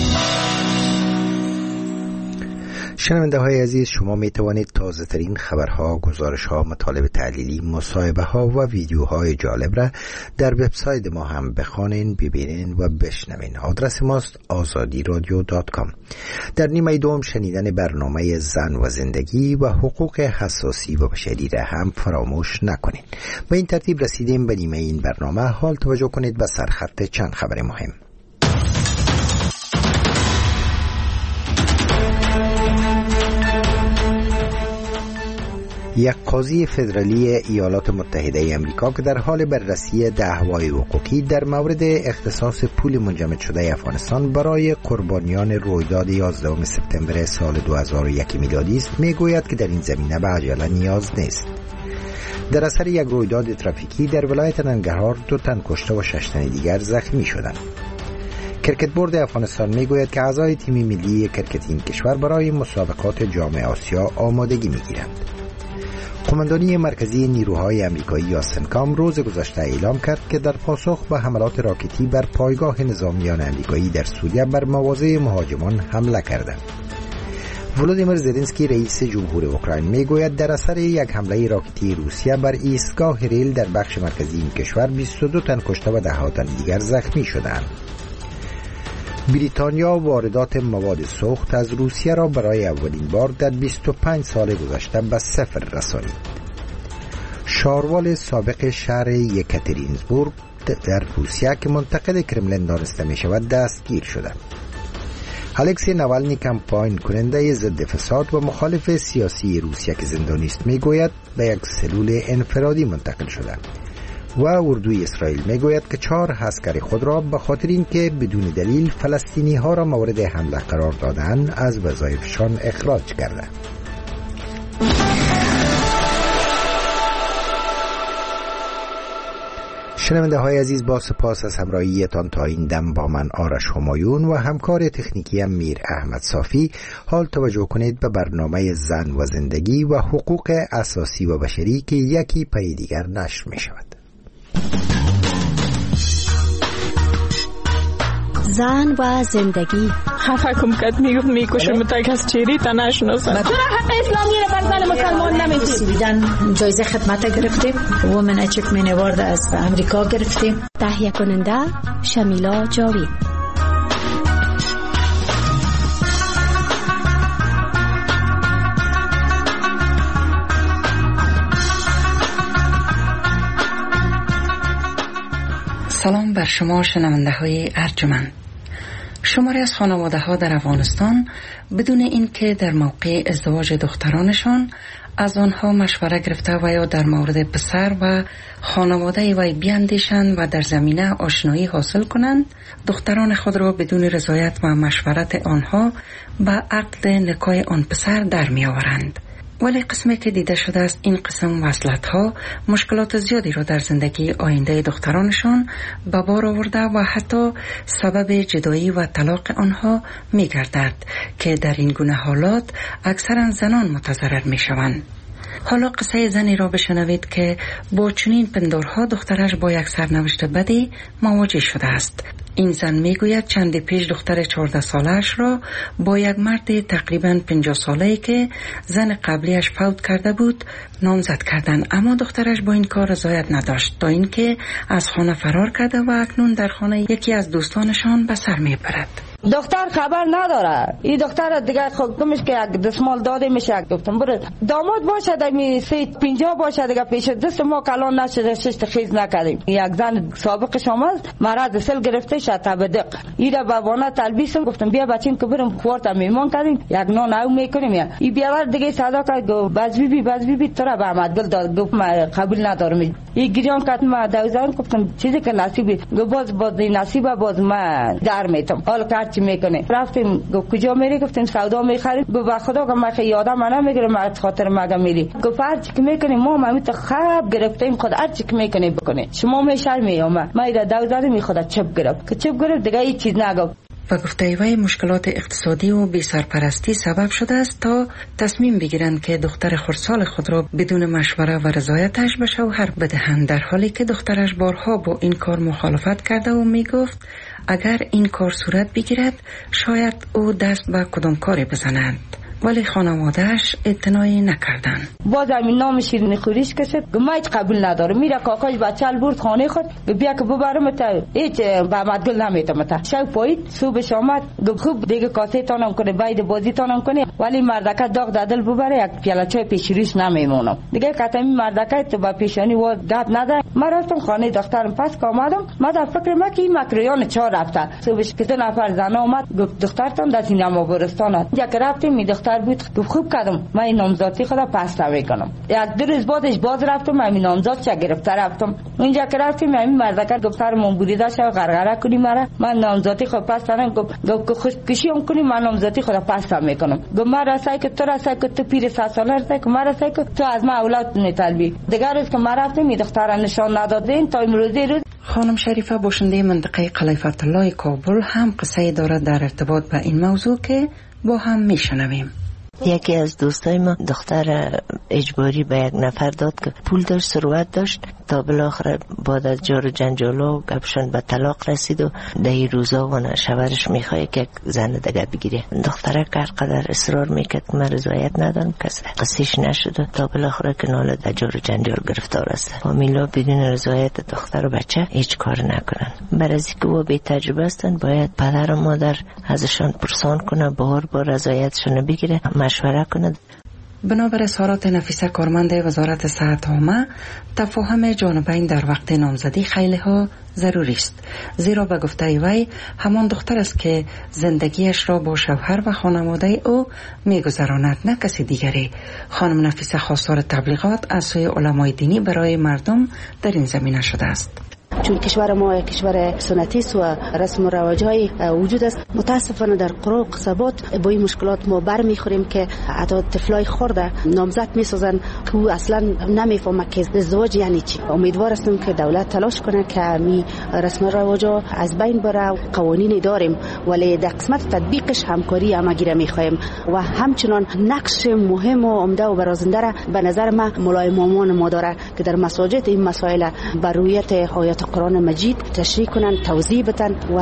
شنونده های عزیز، شما می توانید تازه ترین خبرها، گزارش ها، مطالب تحلیلی، مصاحبه ها و ویدیوهای جالب را در وبسایت ما هم بخوانین، ببینین و بشنوین. آدرس ماست azadiradyo.com. در نیمه دوم شنیدن برنامه زن و زندگی و حقوق حساسی و بشری را هم فراموش نکنین. به این ترتیب رسیدیم به نیمه این برنامه. حال توجه کنید به سرخط چند خبر مهم. یک قاضی فدرالی ایالات متحده امریکا که در حال بررسی دعوای حقوقی در مورد اختصاص پول منجمد شده افغانستان برای قربانیان رویداد 11 سپتامبر سال 2001 میلادی است، میگوید که در این زمینه به عجله نیاز نیست. در اثر یک رویداد ترافیکی در ولایت ننگرهار 2 تن کشته و 6 تن دیگر زخمی شدند. کرکت بورد افغانستان میگوید که اعضای تیم ملی کرکت این کشور برای مسابقات جام آسیا آمادگی میگیرند. قماندانی مرکزی نیروهای امریکایی یا سنکام روز گذشته اعلام کرد که در پاسخ به حملات راکتی بر پایگاه نظامیان امریکایی در سوریه بر مواضع مهاجمان حمله کردند. ولودیمیر زلنسکی رئیس جمهور اوکراین میگوید در اثر یک حمله راکتی روسیه بر ایستگاه ریل در بخش مرکزی این کشور 22 تن کشته و 10 تن دیگر زخمی شدند. بریتانیا واردات مواد سوخت از روسیه را برای اولین بار در 25 سال گذشته به صفر رسانید. شاروال سابق شهر یکاترینزبورگ در روسیه که منتقد کرملین دانسته می شود دستگیر شده. الکسی نوالنی کمپاین کننده ضد فساد و مخالف سیاسی روسیه که زندانی است میگوید به یک سلول انفرادی منتقل شده و اردوی اسرائیل میگوید که 4 عسکر خود را به خاطر اینکه بدون دلیل فلسطینی ها را مورد حمله قرار دادن از وظایفشان اخراج کرده. شنونده های عزیز، با سپاس از همراهیتان تا این دم با من آرش همایون و همکار تکنیکی میر احمد صافی. حال توجه کنید به برنامه زن و زندگی و حقوق اساسی و بشری که یکی پی دیگر نشر می شود. زن و زندگی. خفه کم کد میکشم تا کس چیری تا نشناسم. چرا حق اسلامی را بر زن مسلمان نمیدید؟ جایزه خدمت گرفتیم، وومن اچیومنت اوارد از امریکا گرفتیم. تهیه کننده شمیلا جاوید. سلام بر شما شنونده های ارجمند. شماری از خانواده ها در افغانستان بدون اینکه در موقع ازدواج دخترانشان از آنها مشوره گرفته و یا در مورد پسر و خانواده وی بیاندیشند و در زمینه آشنایی حاصل کنند، دختران خود را بدون رضایت و مشورت آنها به عقد نکاح آن پسر در می آورند. ولی قسمی که دیده شده است این قسم وصلت ها مشکلات زیادی را در زندگی آینده دخترانشان به بار آورده و حتی سبب جدایی و طلاق آنها می گردد که در این گونه حالات اکثرا زنان متضرر می شوند. حالا قصه زنی را بشنوید که با چنین پندارها دخترش با یک سرنوشت بدی مواجه شده است. این زن میگوید چند پیش دختر 14 سالش را با یک مرد تقریباً 50 ساله‌ای که زن قبلیش فوت کرده بود نامزد کردند، اما دخترش با این کار رضایت نداشت تا اینکه از خانه فرار کرده و اکنون در خانه یکی از دوستانشان به سر میبرد. دختر خبر نداره. این دختر دیگه خودمش که یک دستمال داده میشه. گفتم برو داماد باشه دمی 50 باشه دیگه پیش دست ما کلان نشه شش خیز نکردیم. یک زن سابقش آمد مرض سل گرفته شد تبدق. اینا بابانا تلبیس گفتم بیا بچین که بریم خوارت میمون کردیم یک نان او میکنیم. این بیاور دیگه صدا کرد باز بی تو را به احمد گل داد. گفت من قبول ندارم. این گریان کرد ما دوزان گفتم چیزی که نصیبی باز نصیبه باز من در میتم حال کارچی میکنه. رفتیم گفت کجا میری؟ گفتیم سودا میخرید. گفت با خدا که من یادم نمیگیره من خاطر مگه میری. گفت هر چی که میکنی ما همین تو خواب گرفتیم خود هر چی که میکنی بکنی شما میشرمی ما ایرا دوزاری می خدا چپ گرفت که چپ گرفت دیگه هیچ چیز نگفت. و گفته وی مشکلات اقتصادی و بی‌سرپرستی سبب شده است تا تصمیم بگیرند که دختر خردسال خود را بدون مشوره و رضایتش به شوهر بدهند، در حالی که دخترش بارها با این کار مخالفت کرده و میگفت اگر این کار صورت بگیرد شاید او دست به کدام کاری بزند، ولی خانوادهش اعتنایی نکردن. باز همین نام شیرینی خوریش کشید ما هیچ قبول نداره. میره کاکاش بچه‌ل برد خانه خود بیا که ببرم تا هیچ به مدگل نمیتم تا شب پایید صبحش آمد خوب دیگه کاسه تانم کنه باید بازی تانم کنه ولی مردکه داغ دادل ببره یک پیاله چای پیش روش نمیمونم دیگه. کتمی مردکه تو با پیشانی و داد نده. من رفتم خانه دخترم پس که آمدم ما در فکر ما که این مکریان چهار رفته. صبحش که 2 نفر زن آمد گفت دخترتون در سینما برستان است. یک رفتیم می دختر بود خوب کردم من این نامزادی خدا پس میکنم. یک 2 روز بعدش باز رفتم من نامزاد چه گرفته رفتم اونجا که رفتیم همین مردکر گفتار من بریده شو غرغره کنی مرا من نامزادی خود پس نم گفت خوشکشی هم کنی من نامزادی خدا پس میکنم. گفت من رسای که تو رسای که تو پیر 100 ساله رسای که من رسای که تو از من اولاد نطلبی. دیگر روز که من رفتم این دختر نشان ندادین تا امروزی روز. خانم شریفه باشنده منطقه قلعه فتح الله کابل هم قصه دارد در ارتباط به این موضوع که با هم میشنویم. یکی از دوستای ما دختر اجباری به یک نفر داد که پول داشت ثروت داشت تا بالاخره بعد از جار و جنجال و گپشن به طلاق رسید و در این روزا و شوهرش میخواد که زن دیگه بگیره. دختره قدر اصرار میکرد که من رضایت ندارم کس قصیش نشد تا بالاخره که ناله در جار و جنجال گرفتار است. فامیلا بدون رضایت دختر و بچه هیچ کار نکنن. برای که و بی تجربه هستن باید پدر و مادر ازشان پرسان کنه بار رضایتشون بگیره مشوره کند. بنابر اظهارات نفیسه کارمند وزارت صحت عامه تفاهم جانبین در وقت نامزدی خیلی ها ضروری است، زیرا به گفته وی همان دختر است که زندگیش را با شوهر و خانواده او میگذراند نه کسی دیگری. خانم نفیسه خواستار تبلیغات از سوی علمای دینی برای مردم در این زمینه شده است. چون کشور ما یک کشور سنتی است و رسم و رواج‌های وجود است، متاسفانه در قرى و قصبات با این مشکلات ما برمیخوریم که حتی طفلای خرده نامزد میسازن که او اصلا نمیفهمه که ازدواج یعنی چی. امیدوار هستم که دولت تلاش کنه که می رسم و رواج‌ها از بین بره. قوانین داریم ولی در قسمت تطبیقش همکاری همگی میخوایم و همچنان نقش مهم و عمده و برازنده را به نظر ما مولای مامان ما داره که در مساجد این مسائل بر رویت آیات قرآن مجید تشریح کنن، توضیح بدن و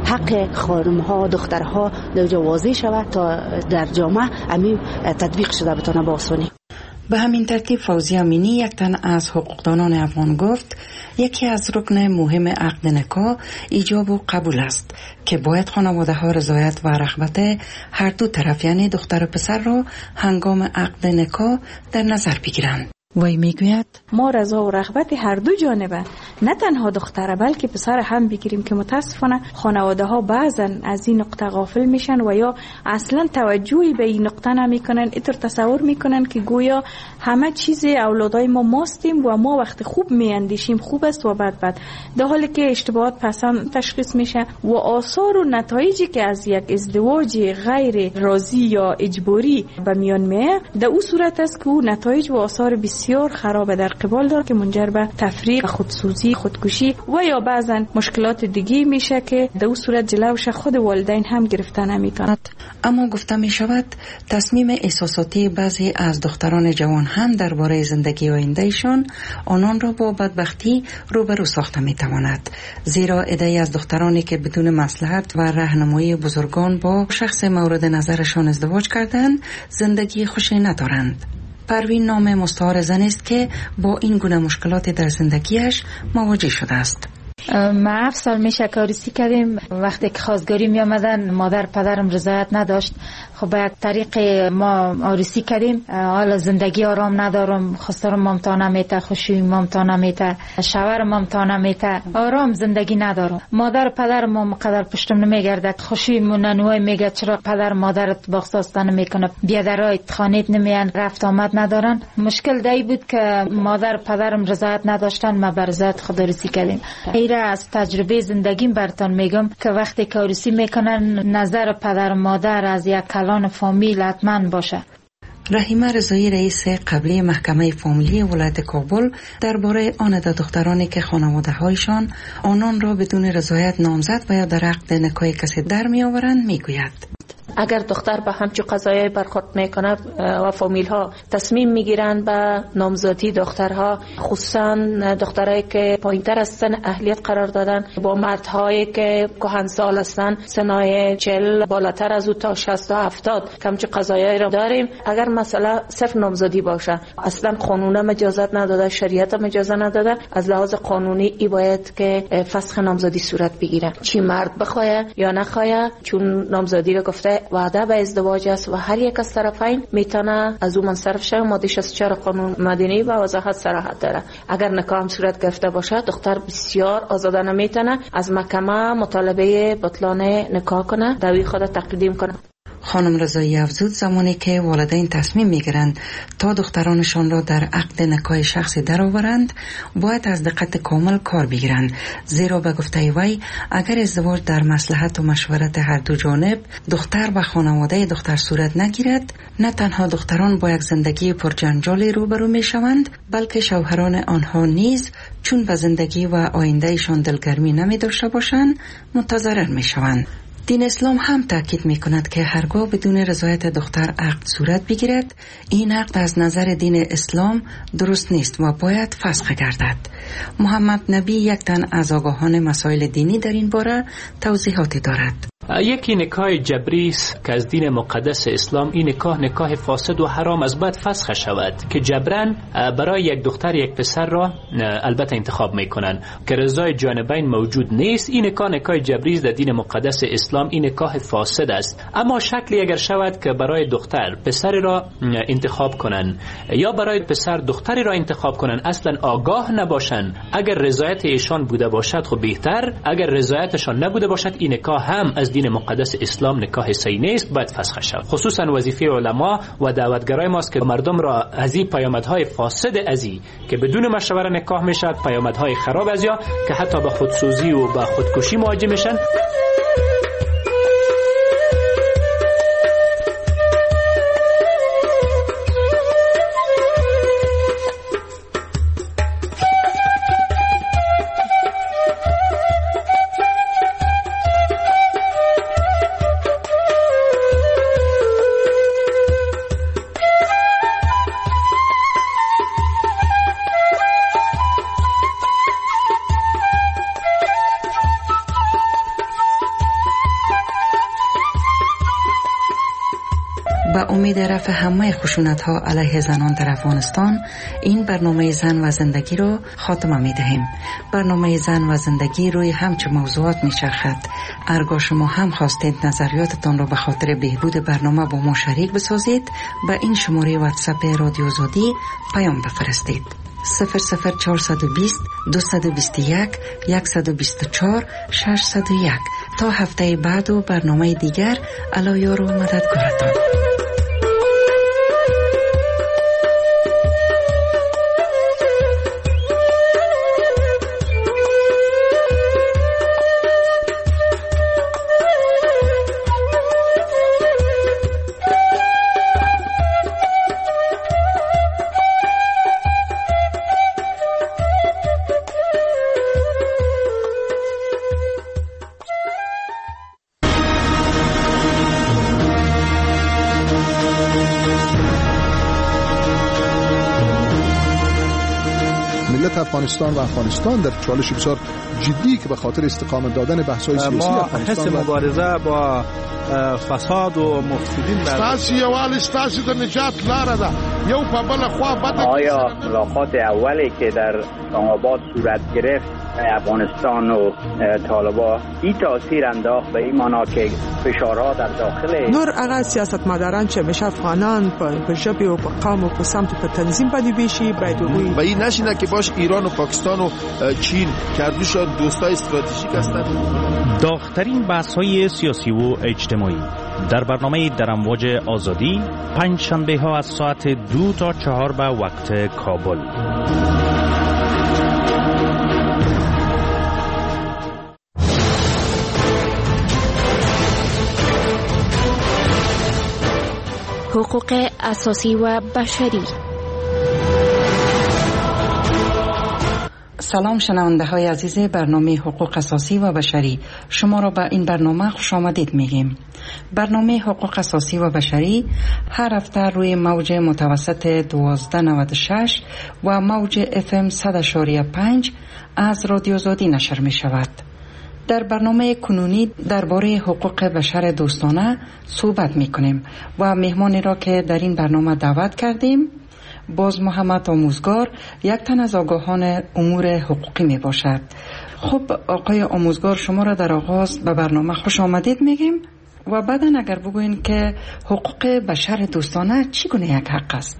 حق خانم‌ها دخترها در واضح شود تا در جامعه همین تطبیق شده بتونه با آسانی. به همین ترتیب فوزی امینی یک تن از حقوقدانان افغان گفت یکی از رکن مهم عقد نکاح ایجاب و قبول است که باید خانواده ها رضایت و رغبت هر دو طرف یعنی دختر و پسر را هنگام عقد نکاح در نظر بگیرند. وی میگوید ما رضا و رغبت هر دو جانبه نه تنها دختره بلکه پسر هم بگیریم که متاسفانه خانواده ها بعضا از این نقطه غافل میشن و یا اصلا توجهی به این نقطه نمیکنن. اینطور تصور میکنن که گویا همه چیز اولادای ما ماستیم و ما وقت خوب میاندیشیم خوب است و بد، در حالی که اشتباهات پسند تشخیص میشه و آثار و نتایجی که از یک ازدواج غیر راضی یا اجباری به میان میاد در اون صورت است که نتایج و آثار بسیار خراب در قبال داره که منجر به تفریق، خودسوزی، خودکشی و یا بعضا مشکلات دیگه میشه که در اون صورت جلوش خود والدین هم گرفته نمیتوند. اما گفته می شود تصمیم احساساتی بعضی از دختران جوان هم درباره زندگی آیندهشان آنان را با بدبختی روبرو ساخته می تواند، زیرا عده‌ای از دخترانی که بدون مصلحت و راهنمایی بزرگان با شخص مورد نظرشان ازدواج کردند زندگی خوشی ندارند. پروین نام مستعار زن است که با این گونه مشکلات در زندگیش مواجه شده است. ما 7 سال میشه که عروسی کردیم. وقتی که خواستگاری می آمدن مادر پدرم رضایت نداشت. خب به یک طریق ما عروسی کردیم. حالا زندگی آرام ندارم، خسارم مامتا نمیته، خوشی مامتا نمیته، شوهر مامتا نمیته، آرام زندگی ندارم. مادر پدر ما مقدر پشتم نمیگرده، خوشی ننوای میگه چرا پدر مادرت باخصاستن میکنه، بیادرای خانیت نمیان، رفت آمد ندارن. مشکل دایی بود که مادر پدرم رضایت نداشتن، ما بر رضایت خود عروسی کردیم. ایره از تجربه زندگیم براتون میگم که وقتی که عروسی میکنن نظر پدر مادر از یک کلان فامیل حتما باشه. رحیمه رضایی رئیس قبلی محکمه فامیلی ولایت کابل درباره آن دخترانی که خانواده هایشان آنان را بدون رضایت نامزد و یا در عقد نکاح کسی در می آورند میگوید. اگر دختر به همچون قضایای برخورد میکنه و فامیل ها تصمیم میگیرن به نامزدی دخترها، خصوصا دخترایی که پایینتر از سن اهلیت قرار دادن با مردهایی که کهنسال هستن، سنای 40 بالاتر از او تا 60 تا 70 که همچون قضایایی را داریم. اگر مسئله صرف نامزدی باشه، اصلا قانون اجازت نداده، شریعت اجازه نداده، از لحاظ قانونی ای باید که فسخ نامزدی صورت بگیره، چی مرد بخواه یا نخواه، چون نامزدی را گفته وعده به ازدواج است و هر یک از طرفین میتونه از او منصرف شه. ماده 64 قانون مدنی و وضاحت صراحت داره. اگر نکاح صورت گرفته باشه، دختر بسیار آزادانه میتونه از محکمه مطالبه بطلان نکاح کنه، دعوی خود تقدیم کنه. خانم رضایی افزود زمانی که والدین تصمیم میگیرند تا دخترانشان را در عقد نکاح شخصی درآورند، باید از دقت کامل کار بگیرند، زیرا به گفته وی اگر ازدواج در مصلحت و مشورت هر دو جانب دختر و خانواده دختر صورت نگیرد، نه تنها دختران با یک زندگی پرجنجال روبرو میشوند، بلکه شوهران آنها نیز چون به زندگی و آیندهشان دلگرمی نمی داشته باشند متضرر میشوند. دین اسلام هم تاکید می کند که هرگاه بدون رضایت دختر عقد صورت بگیرد، این عقد از نظر دین اسلام درست نیست و باید فسخ گردد. محمد نبی یک تن از آگاهان مسائل دینی در این باره توضیحاتی دارد. یکی نکاح جبری است که از دین مقدس اسلام این نکاح فاسد و حرام از باید فسخ شود که جبران برای یک دختر یک پسر را البته انتخاب میکنن که رضای جانبین موجود نیست. این نکاح جبری است در دین مقدس اسلام، این نکاح فاسد است. اما شکلی اگر شود که برای دختر پسری را انتخاب کنن یا برای پسر دختری را انتخاب کنن اصلا آگاه نباشن، اگر رضایت ایشان بوده باشد خب بهتر، اگر رضایتشان نبوده باشد این نکاح هم از دین مقدس اسلام نکاح صحیح نیست، باید فسخ شود. خصوصا وظیفه علما و دعوتگرای ماست که مردم را از این پیامدهای فاسد ازی که بدون مشوره نکاح میشد، پیامدهای خراب از یا که حتی به خودسوزی و به خودکشی مواجه میشن. با امید رفع همه خشونت ها علیه زنان در افغانستان، این برنامه زن و زندگی را خاتمه می دهیم. برنامه زن و زندگی روی همچه موضوعات می چرخد. ارگاه شما هم خواستید نظریاتتان را به خاطر بهبود برنامه با ما شریک بسازید، به این شماره واتساپ رادیو آزادی پیام بفرستید. 00420 221 124 601. تا هفته بعد و برنامه دیگر، الله یار و مددگارتان. افغانستان و افغانستان در چالش بسیار جدی که به خاطر استقامت دادن بحث‌های سیاسی افغانستان ما مبارزه با فساد و مفسدین ستاسو یووالی ستاسو د نجات لاره ده. یو په بل خوا بده. آیا ملاقات اولی که در اسلام‌آباد صورت گرفت افغانستان و طالبان این تاثیر انداخت به این معنا که فشارها در داخل نور هغه سیاستمداران چې همیشه افغانان په ژبې او په قوم او په سمت په تنظیم باندې بیشي باید وګوري و این نشینه که باش ایران و پاکستان و چین کردوشان دوستای استراتژیک هستند. داغ‌ترین بحث‌های سیاسی و اجتماعی در برنامه در امواج آزادی پنج شنبه ها از ساعت 2 تا 4 به وقت کابل. حقوق اساسی و بشری. سلام شنونده های عزیز برنامه حقوق اساسی و بشری، شما را به این برنامه خوش آمدید میگیم. برنامه حقوق اساسی و بشری هر هفته روی موج متوسط 1296 و موج FM 100.5 از رادیو آزادی نشر می شود. در برنامه کنونی درباره حقوق بشر دوستانه صحبت می کنیم و مهمانی را که در این برنامه دعوت کردیم باز محمد آموزگار، یک تن از آگاهان امور حقوقی می باشد. خب آقای آموزگار، شما را در آغاز به برنامه خوش آمدید میگیم و بعدا اگر بگوین که حقوق بشر دوستانه چگونه یک حق است؟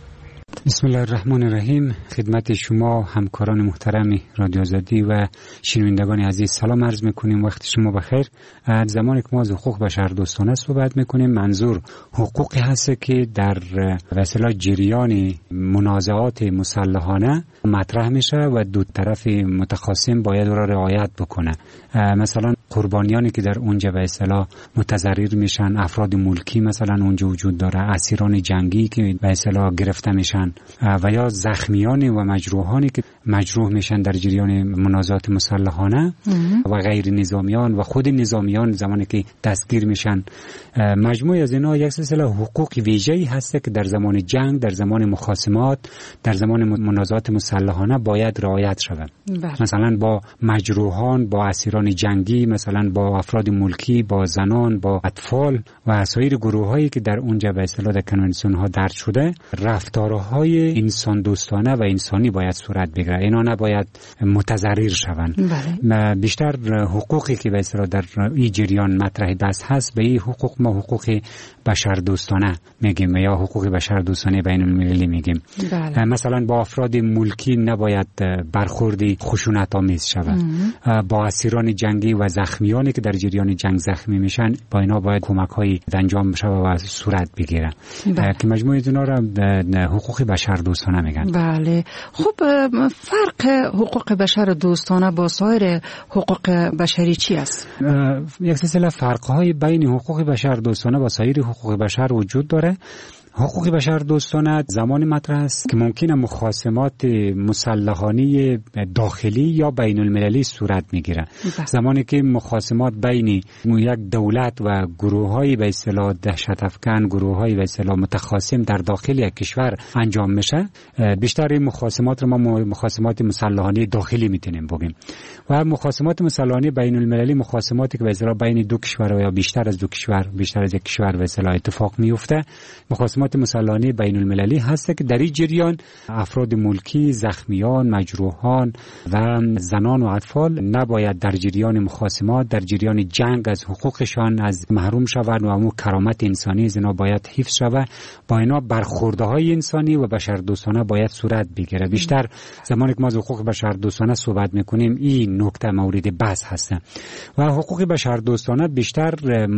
بسم الله الرحمن الرحیم. خدمت شما همکاران محترم رادیو آزادی و شنوندگان عزیز سلام عرض میکنیم. وقت شما بخیر. زمانی که ما از حقوق بشر دوستانه صحبت میکنیم، منظور حقوقی هست که در وسیله جریان منازعات مسلحانه مطرح میشه و دو طرف متخاصم باید را رعایت بکنه. مثلا قربانیانی که در اونجا به اصطلاح متضرر میشن، افراد ملکی مثلا اونجا وجود داره، اسیران جنگی که به اصطلاح گرفته میشن و یا زخمیان و مجروحانی که مجروح میشن در جریان منازعات مسلحانه و غیر نظامیان و خود نظامیان زمانی که دستگیر میشن. مجموعه از اینا یک سلسله حقوق ویژه‌ای هست که در زمان جنگ، در زمان مخاصمات، در زمان منازعات مسلحانه باید رعایت شود. مثلا با مجروحان، با اسیران جنگی، مثلا با افراد ملکی، با زنان، با اطفال و سایر گروه‌هایی که در اونجا به اصطلاح در کنوانسیون ها درج شده، رفتارهای انسان دوستانه و انسانی باید صورت بگیره. اینا نباید متضرر شوند. بیشتر حقوقی که به اصطلاح در این جریان مطرح بحث هست، به این حقوق ما حقوق بشر دوستانه میگیم یا حقوق بشر دوستانه بین المللی میگیم. مثلا با افراد ملکی نباید برخوردی خشونت آمیز شود. با اسیران جنگی و زخمیانی که در جریان جنگ زخمی میشن، با اینا باید کمک‌هایی انجام بشه و صورت بگیره که مجموعه اینا را حقوق بشر دوستانه میگن. بله. خب فرق حقوق بشر دوستانه با سایر حقوق بشری چی است؟ یک سلسله فرق‌های بین حقوق بشر دوستانه با سایر حقوق بشر وجود داره. حقوق بشر دوستانه زمانی مطرح است که ممکنه مخاصمات مسلحانه داخلی یا بین المللی صورت میگیره. زمانی که مخاصمات بین یک دولت و گروه‌های به اصطلاح دهشت افکن، گروه‌های به اصطلاح متخاصم در داخل یک کشور انجام میشه، بیشتر این مخاصمات رو ما مخاصمات مسلحانه داخلی میتونیم بگیم. و مخاصمات مسلحانه بین المللی مخاصماتی که به اصطلاح بین دو کشور یا بیشتر از دو کشور، بیشتر از یک کشور به اصطلاح اتفاق میفته. مخاصمات مسلحانه بین المللی هست که در این جریان افراد ملکی، زخمیان، مجروحان و زنان و اطفال نباید در جریان مخاصمات، در جریان جنگ از حقوقشان از محروم شوند و امو کرامت انسانی از اینا باید حفظ شود. با اینا برخوردهای انسانی و بشر دوستانه باید صورت بگیره. بیشتر زمانی که ما از حقوق بشر دوستانه صحبت میکنیم این نکته مورد بحث هست. و حقوق بشر دوستانه بیشتر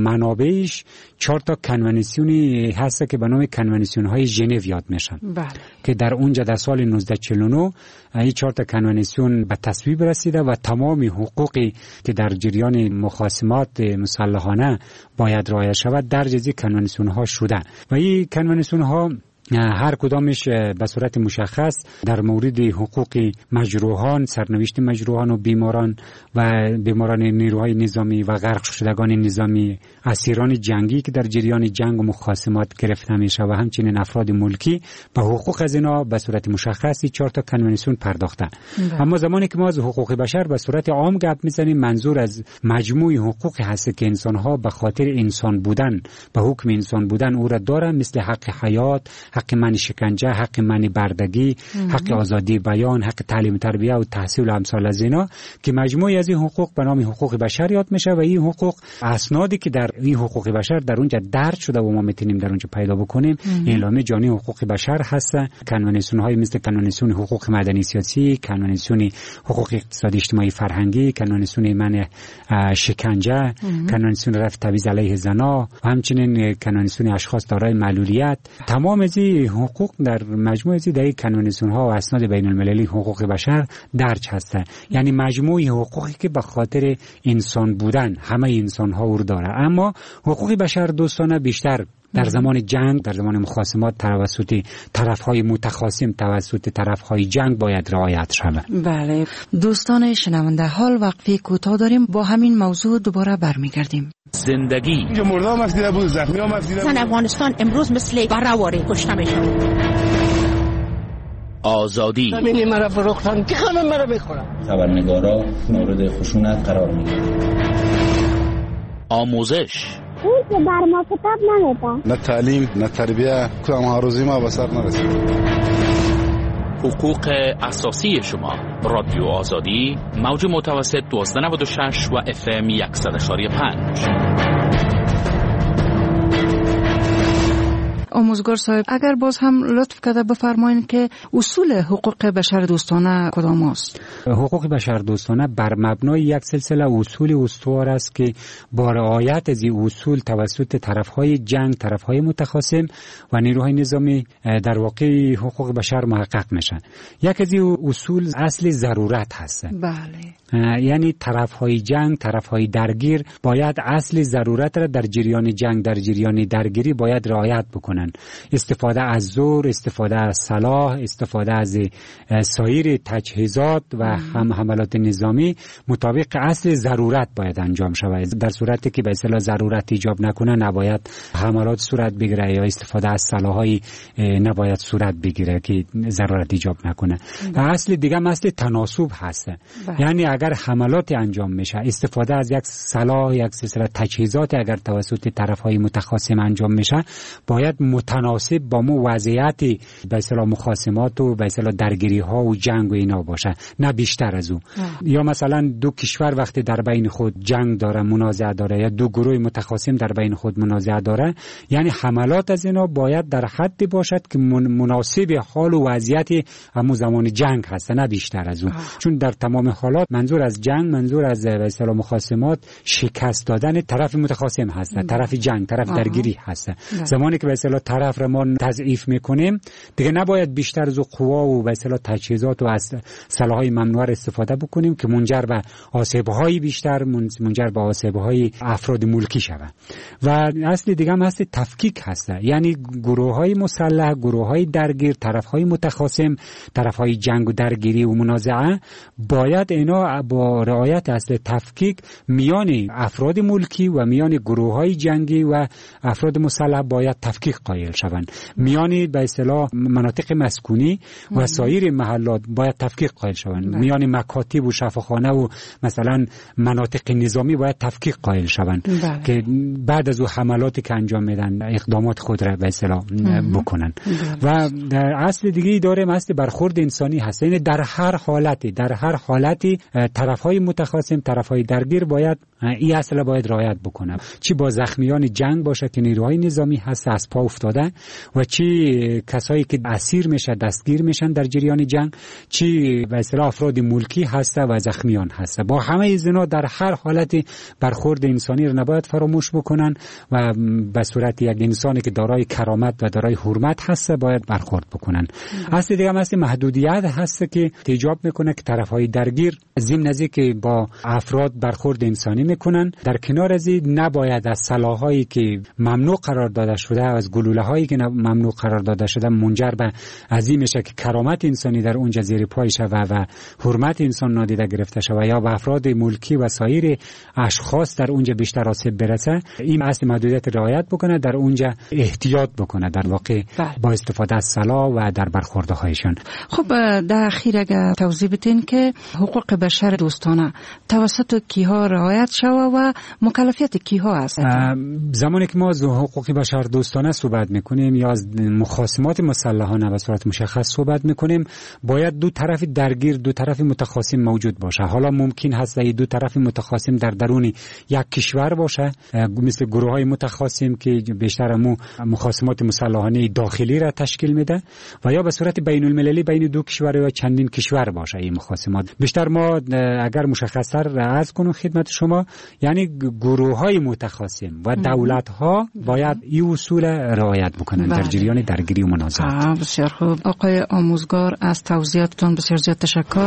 منابعش 4 تا کنوانسیونی هست که به نام کنوانسیون های ژنو یاد میشن. که در اونجا در سال 1949 این 4 تا کنوانسیون به تصویب رسیده و تمام حقوقی که در جریان مخاصمات مسلحانه باید رعایت شود در جزی کنوانسیون ها شده و این کنوانسیون ها هر کدامش به صورت مشخص در مورد حقوق مجروحان، سرنوشت مجروحان و بیماران نیروهای نظامی و غرق شدگان نظامی، اسیران جنگی که در جریان جنگ و مخاصمات گرفته میشه و همچنین افراد ملکی به حقوق از اینا به صورت مشخصی 4 تا کنوانسیون پرداخته. اما زمانی که ما از حقوق بشر به صورت عام گپ میزنیم، منظور از مجموع حقوق هست که انسان ها به خاطر انسان بودن، به حکم انسان بودن او را دارن، مثل حق حیات، حق منع شکنجه، حق منع بردگی، حق آزادی بیان، حق تعلیم تربیه و تحصیل و امثال از اینا، که مجموعی از این حقوق به نام حقوق بشر یاد میشه و این حقوق اسنادی که در این حقوق بشر در اونجا درج شده و ما میتونیم در اونجا پیدا بکنیم، اعلامیه جهانی حقوق بشر هست، کنوانسیون های مثل کنوانسیون حقوق مدنی سیاسی، کنوانسیون حقوق اقتصادی اجتماعی فرهنگی، کنوانسیون منع شکنجه، کنوانسیون رفع تبعیض علیه زنان و همچنین کنوانسیون اشخاص دارای معلولیت. تمام از این حقوق در مجموعه از این کنوانسیون ها و اسناد بین المللی حقوق بشر درج هست. یعنی مجموعه حقوقی که به خاطر انسان بودن همه انسان ها رو داره. اما حقوق بشر دوستانه بیشتر در زمان جنگ، در زمان مخاصمات توسط طرف‌های متخاصم، توسط طرف‌های جنگ باید رعایت شود. بله دوستان شنونده، حال وقفه کوتاه داریم، با همین موضوع دوباره برمیگردیم. زندگی مردم مفیده بود، زخمی ها مفیده بود. افغانستان امروز مثل برآوری کشته میشه. آزادی زمینی مرا فروختن که همه مرا بخورن. خبرنگارا مورد خشونت قرار میگیرن. آموزش اون که بر ما کتاب نمیدن، نه تعلیم نه تربیه، کدام هروزی ما به سر نرسید. حقوق اساسی شما. رادیو آزادی، موج متوسط 1296 و FM 100.5. آموزگار صاحب، اگر باز هم لطف کرده بفرمایید که اصول حقوق بشر دوستانه کدام است؟ حقوق بشر دوستانه بر مبنای یک سلسله اصول استوار است که با رعایت از این اصول توسط طرفهای جنگ، طرفهای متخاصم و نیروهای نظامی در واقع حقوق بشر محقق میشن. یک از این اصول اصل ضرورت هست. بله. یعنی طرفهای جنگ، طرفهای درگیر باید اصل ضرورت را در جریان جنگ، در جریان درگیری باید رعایت بکنن. استفاده از زور، استفاده از سلاح، استفاده از سایر تجهیزات و هم حملات نظامی مطابق اصل ضرورت باید انجام شود. در صورتی که به اصطلاح ضرورت ایجاب نکنه نباید حملات صورت بگیره یا استفاده از سلاح‌های نباید صورت بگیره که ضرورت ایجاب نکنه. اصل دیگه اصل تناسب هست. یعنی اگر حملات انجام میشه، استفاده از یک سلاح، یک سلسله تجهیزات اگر توسط طرف‌های متخاصم انجام میشه، باید متناسب با مو وضعیت به اصطلاح مخاصمات و به اصطلاح درگیری ها و جنگ و اینا باشه، نه بیشتر از او. یا مثلا دو کشور وقتی در بین خود جنگ داره، منازعه داره، یا دو گروه متخاصم در بین خود منازعه داره، یعنی حملات از اینا باید در حدی باشد که مناسب حال و وضعیت همون زمان جنگ هست، نه بیشتر از اون. چون در تمام حالات منظور از جنگ، منظور از به اصطلاح مخاصمات شکست دادن طرف متخاصم هست، طرف جنگ، طرف درگیری هست. زمانی که به اصطلاح طرف را ما تضعیف میکنیم، دیگه نباید بیشتر از قوا و به اصطلاح تجهیزات و از سلاح‌های ممنوعه استفاده بکنیم که منجر به آسیب‌های بیشتر، منجر به آسیب‌های افراد ملکی شود. و اصل دیگه هم هست تفکیک هست، یعنی گروه‌های مسلح، گروه‌های درگیر، طرف‌های متخاصم، طرف‌های جنگ و درگیری و منازعه باید اینا با رعایت اصل تفکیک میان افراد ملکی و میان گروه‌های جنگی و افراد مسلح باید تفکیک قائل شوند. میان به اصطلاح مناطق مسکونی و سایر محلات باید تفکیک قائل شوند. میان مکاتب و شفاخانه و مثلا مناطق نظامی باید تفکیک قائل شوند که بعد از او حملاتی که انجام میدن اقدامات خود را به اصطلاح بکنن. و اصل دیگه داریم، اصل برخورد انسانی هست. یعنی در هر حالتی طرفهای متخاصم، طرفهای درگیر باید این اصل باید رعایت بکنن. چی با زخمیان جنگ باشه که نیروهای نظامی هست از پا افتاده، و چی کسایی که اسیر میشه، دستگیر میشن در جریان جنگ، چی به اصطلاح افراد ملکی هست و زخمیان هست. با همه اینا در هر حالتی برخورد انسانی رو نباید فراموش بکنن و به صورت یک انسانی که دارای کرامت و دارای حرمت هست باید برخورد بکنن. اصل دیگه هم اصل محدودیت هست که ایجاب میکنه که طرفهای درگیر ضمن از اینکه با افراد برخورد انسانی میکنن، در کنار از این نباید از سلاح‌هایی که ممنوع قرار داده شده، از گلوله گلوله هایی که ممنوع قرار داده شده منجر به عظیم میشه که کرامت انسانی در اونجا زیر پای شود و حرمت انسان نادیده گرفته شود یا به افراد ملکی و سایر اشخاص در اونجا بیشتر آسیب برسه، این اصل محدودیت رعایت بکنه، در اونجا احتیاط بکنه در واقع با استفاده از سلاح و در برخورده هایشان. خب در اخیر اگر توضیح بدین که حقوق بشر دوستانه توسط کیها رعایت شود و مکلفیت کیها است؟ زمانی که ما از حقوق بشر دوستانه صحبت میکنیم یا از مخاصمات مسلحانه به صورت مشخص صحبت میکنیم، باید دو طرف درگیر، دو طرف متخاصم موجود باشه. حالا ممکن هست این دو طرف متخاصم در درون یک کشور باشه، مثل گروه های متخاصم که بیشتر مخاصمات مسلحانه داخلی را تشکیل میده، و یا به صورت بین المللی بین دو کشور یا چندین کشور باشه این مخاصمات. بیشتر ما اگر مشخص‌تر عرض کنم خدمت شما، یعنی گروه های متخاصم و دولت ها باید این اصول رعایت بکنن در جریان درگیری و منازعات. بسیار خوب آقای آموزگار، از توضیحاتتون بسیار زیاد تشکر.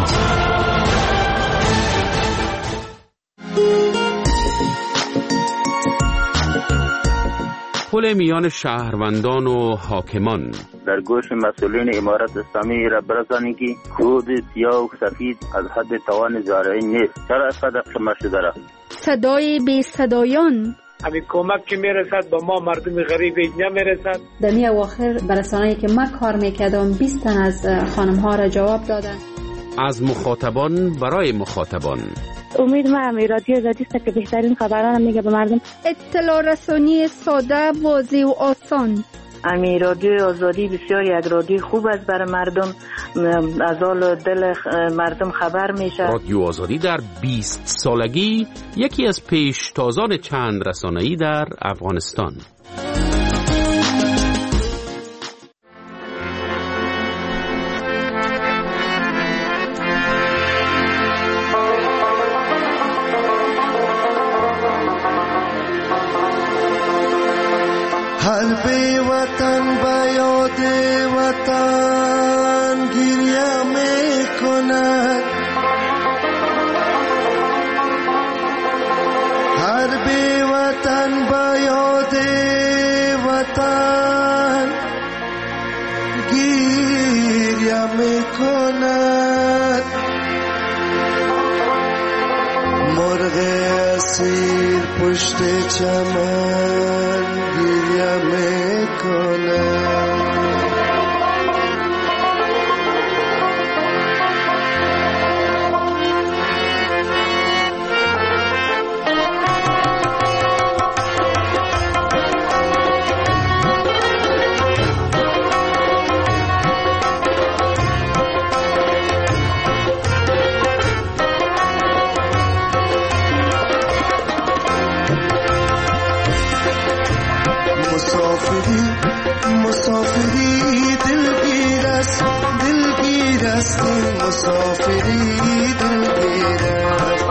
پل میان شهروندان و حاکمان. در گوش مسئولین امارت اسلامی را برسانید که کود سیاه و سفید از حد توان زارعین نیست. چرا اینقدر خمار شده را؟ صدای بی صدایان. همین کمک که میرسد با ما مردم غریب نمیرسد. در می اواخر برسانه‌ای که من کار میکردم 20 تن از خانم ها را جواب دادن. از مخاطبان برای مخاطبان. امید ما رادیو آزادی است که بهترین خبران میگه به مردم. اطلاع رسانی ساده، واضح و آسان. رادیو آزادی بسیار یک رادیو خوب است برای مردم، از حال دل مردم خبر میشه. رادیو آزادی در 20 سالگی یکی از پیشتازان چند رسانه‌ای در افغانستان. هر بی وطن با یاد وطن گریه می کند، هر بی وطن با یاد وطن گریه می کند. مرغ اسیر پشت چمن گریه می کند. مسافری دلگیر است، دلگیر است، مسافری دلگیر است.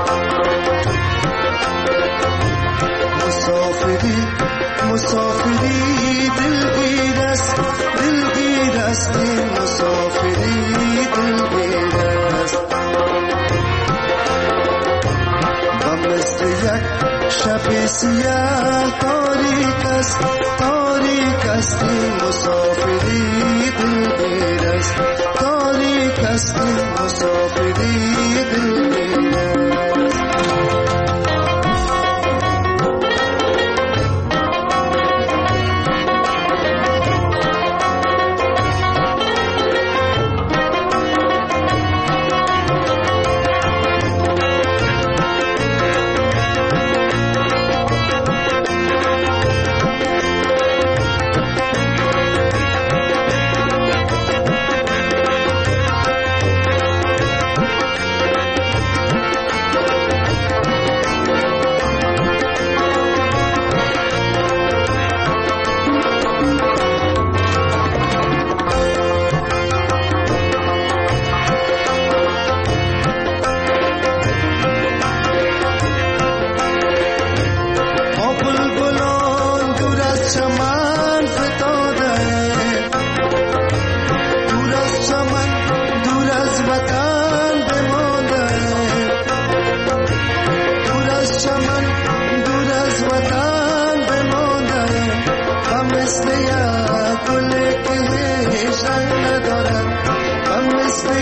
مسافری دلگیر است، دلگیر است، مسافری دلگیر است. و مثل یک شب سیاه تاریک است، تاریک است، مسافری دلگیر است، تاریک است، مسافری دلگیر است. Stay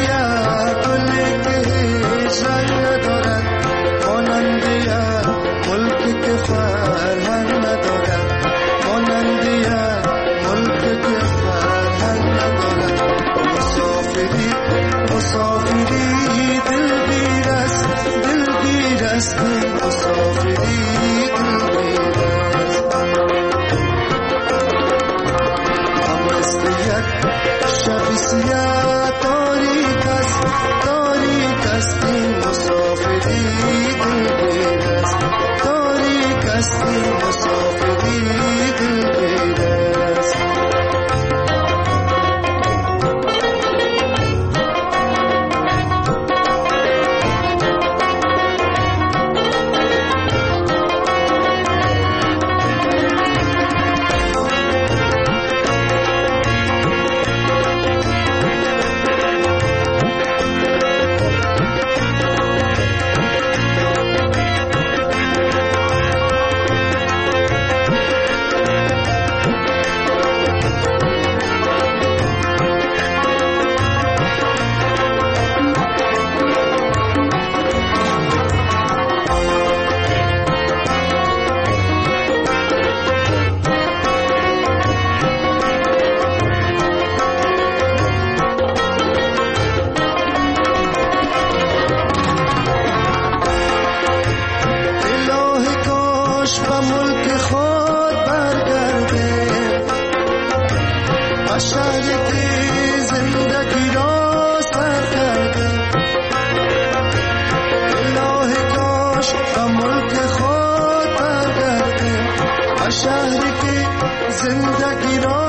शहर की जिंदगी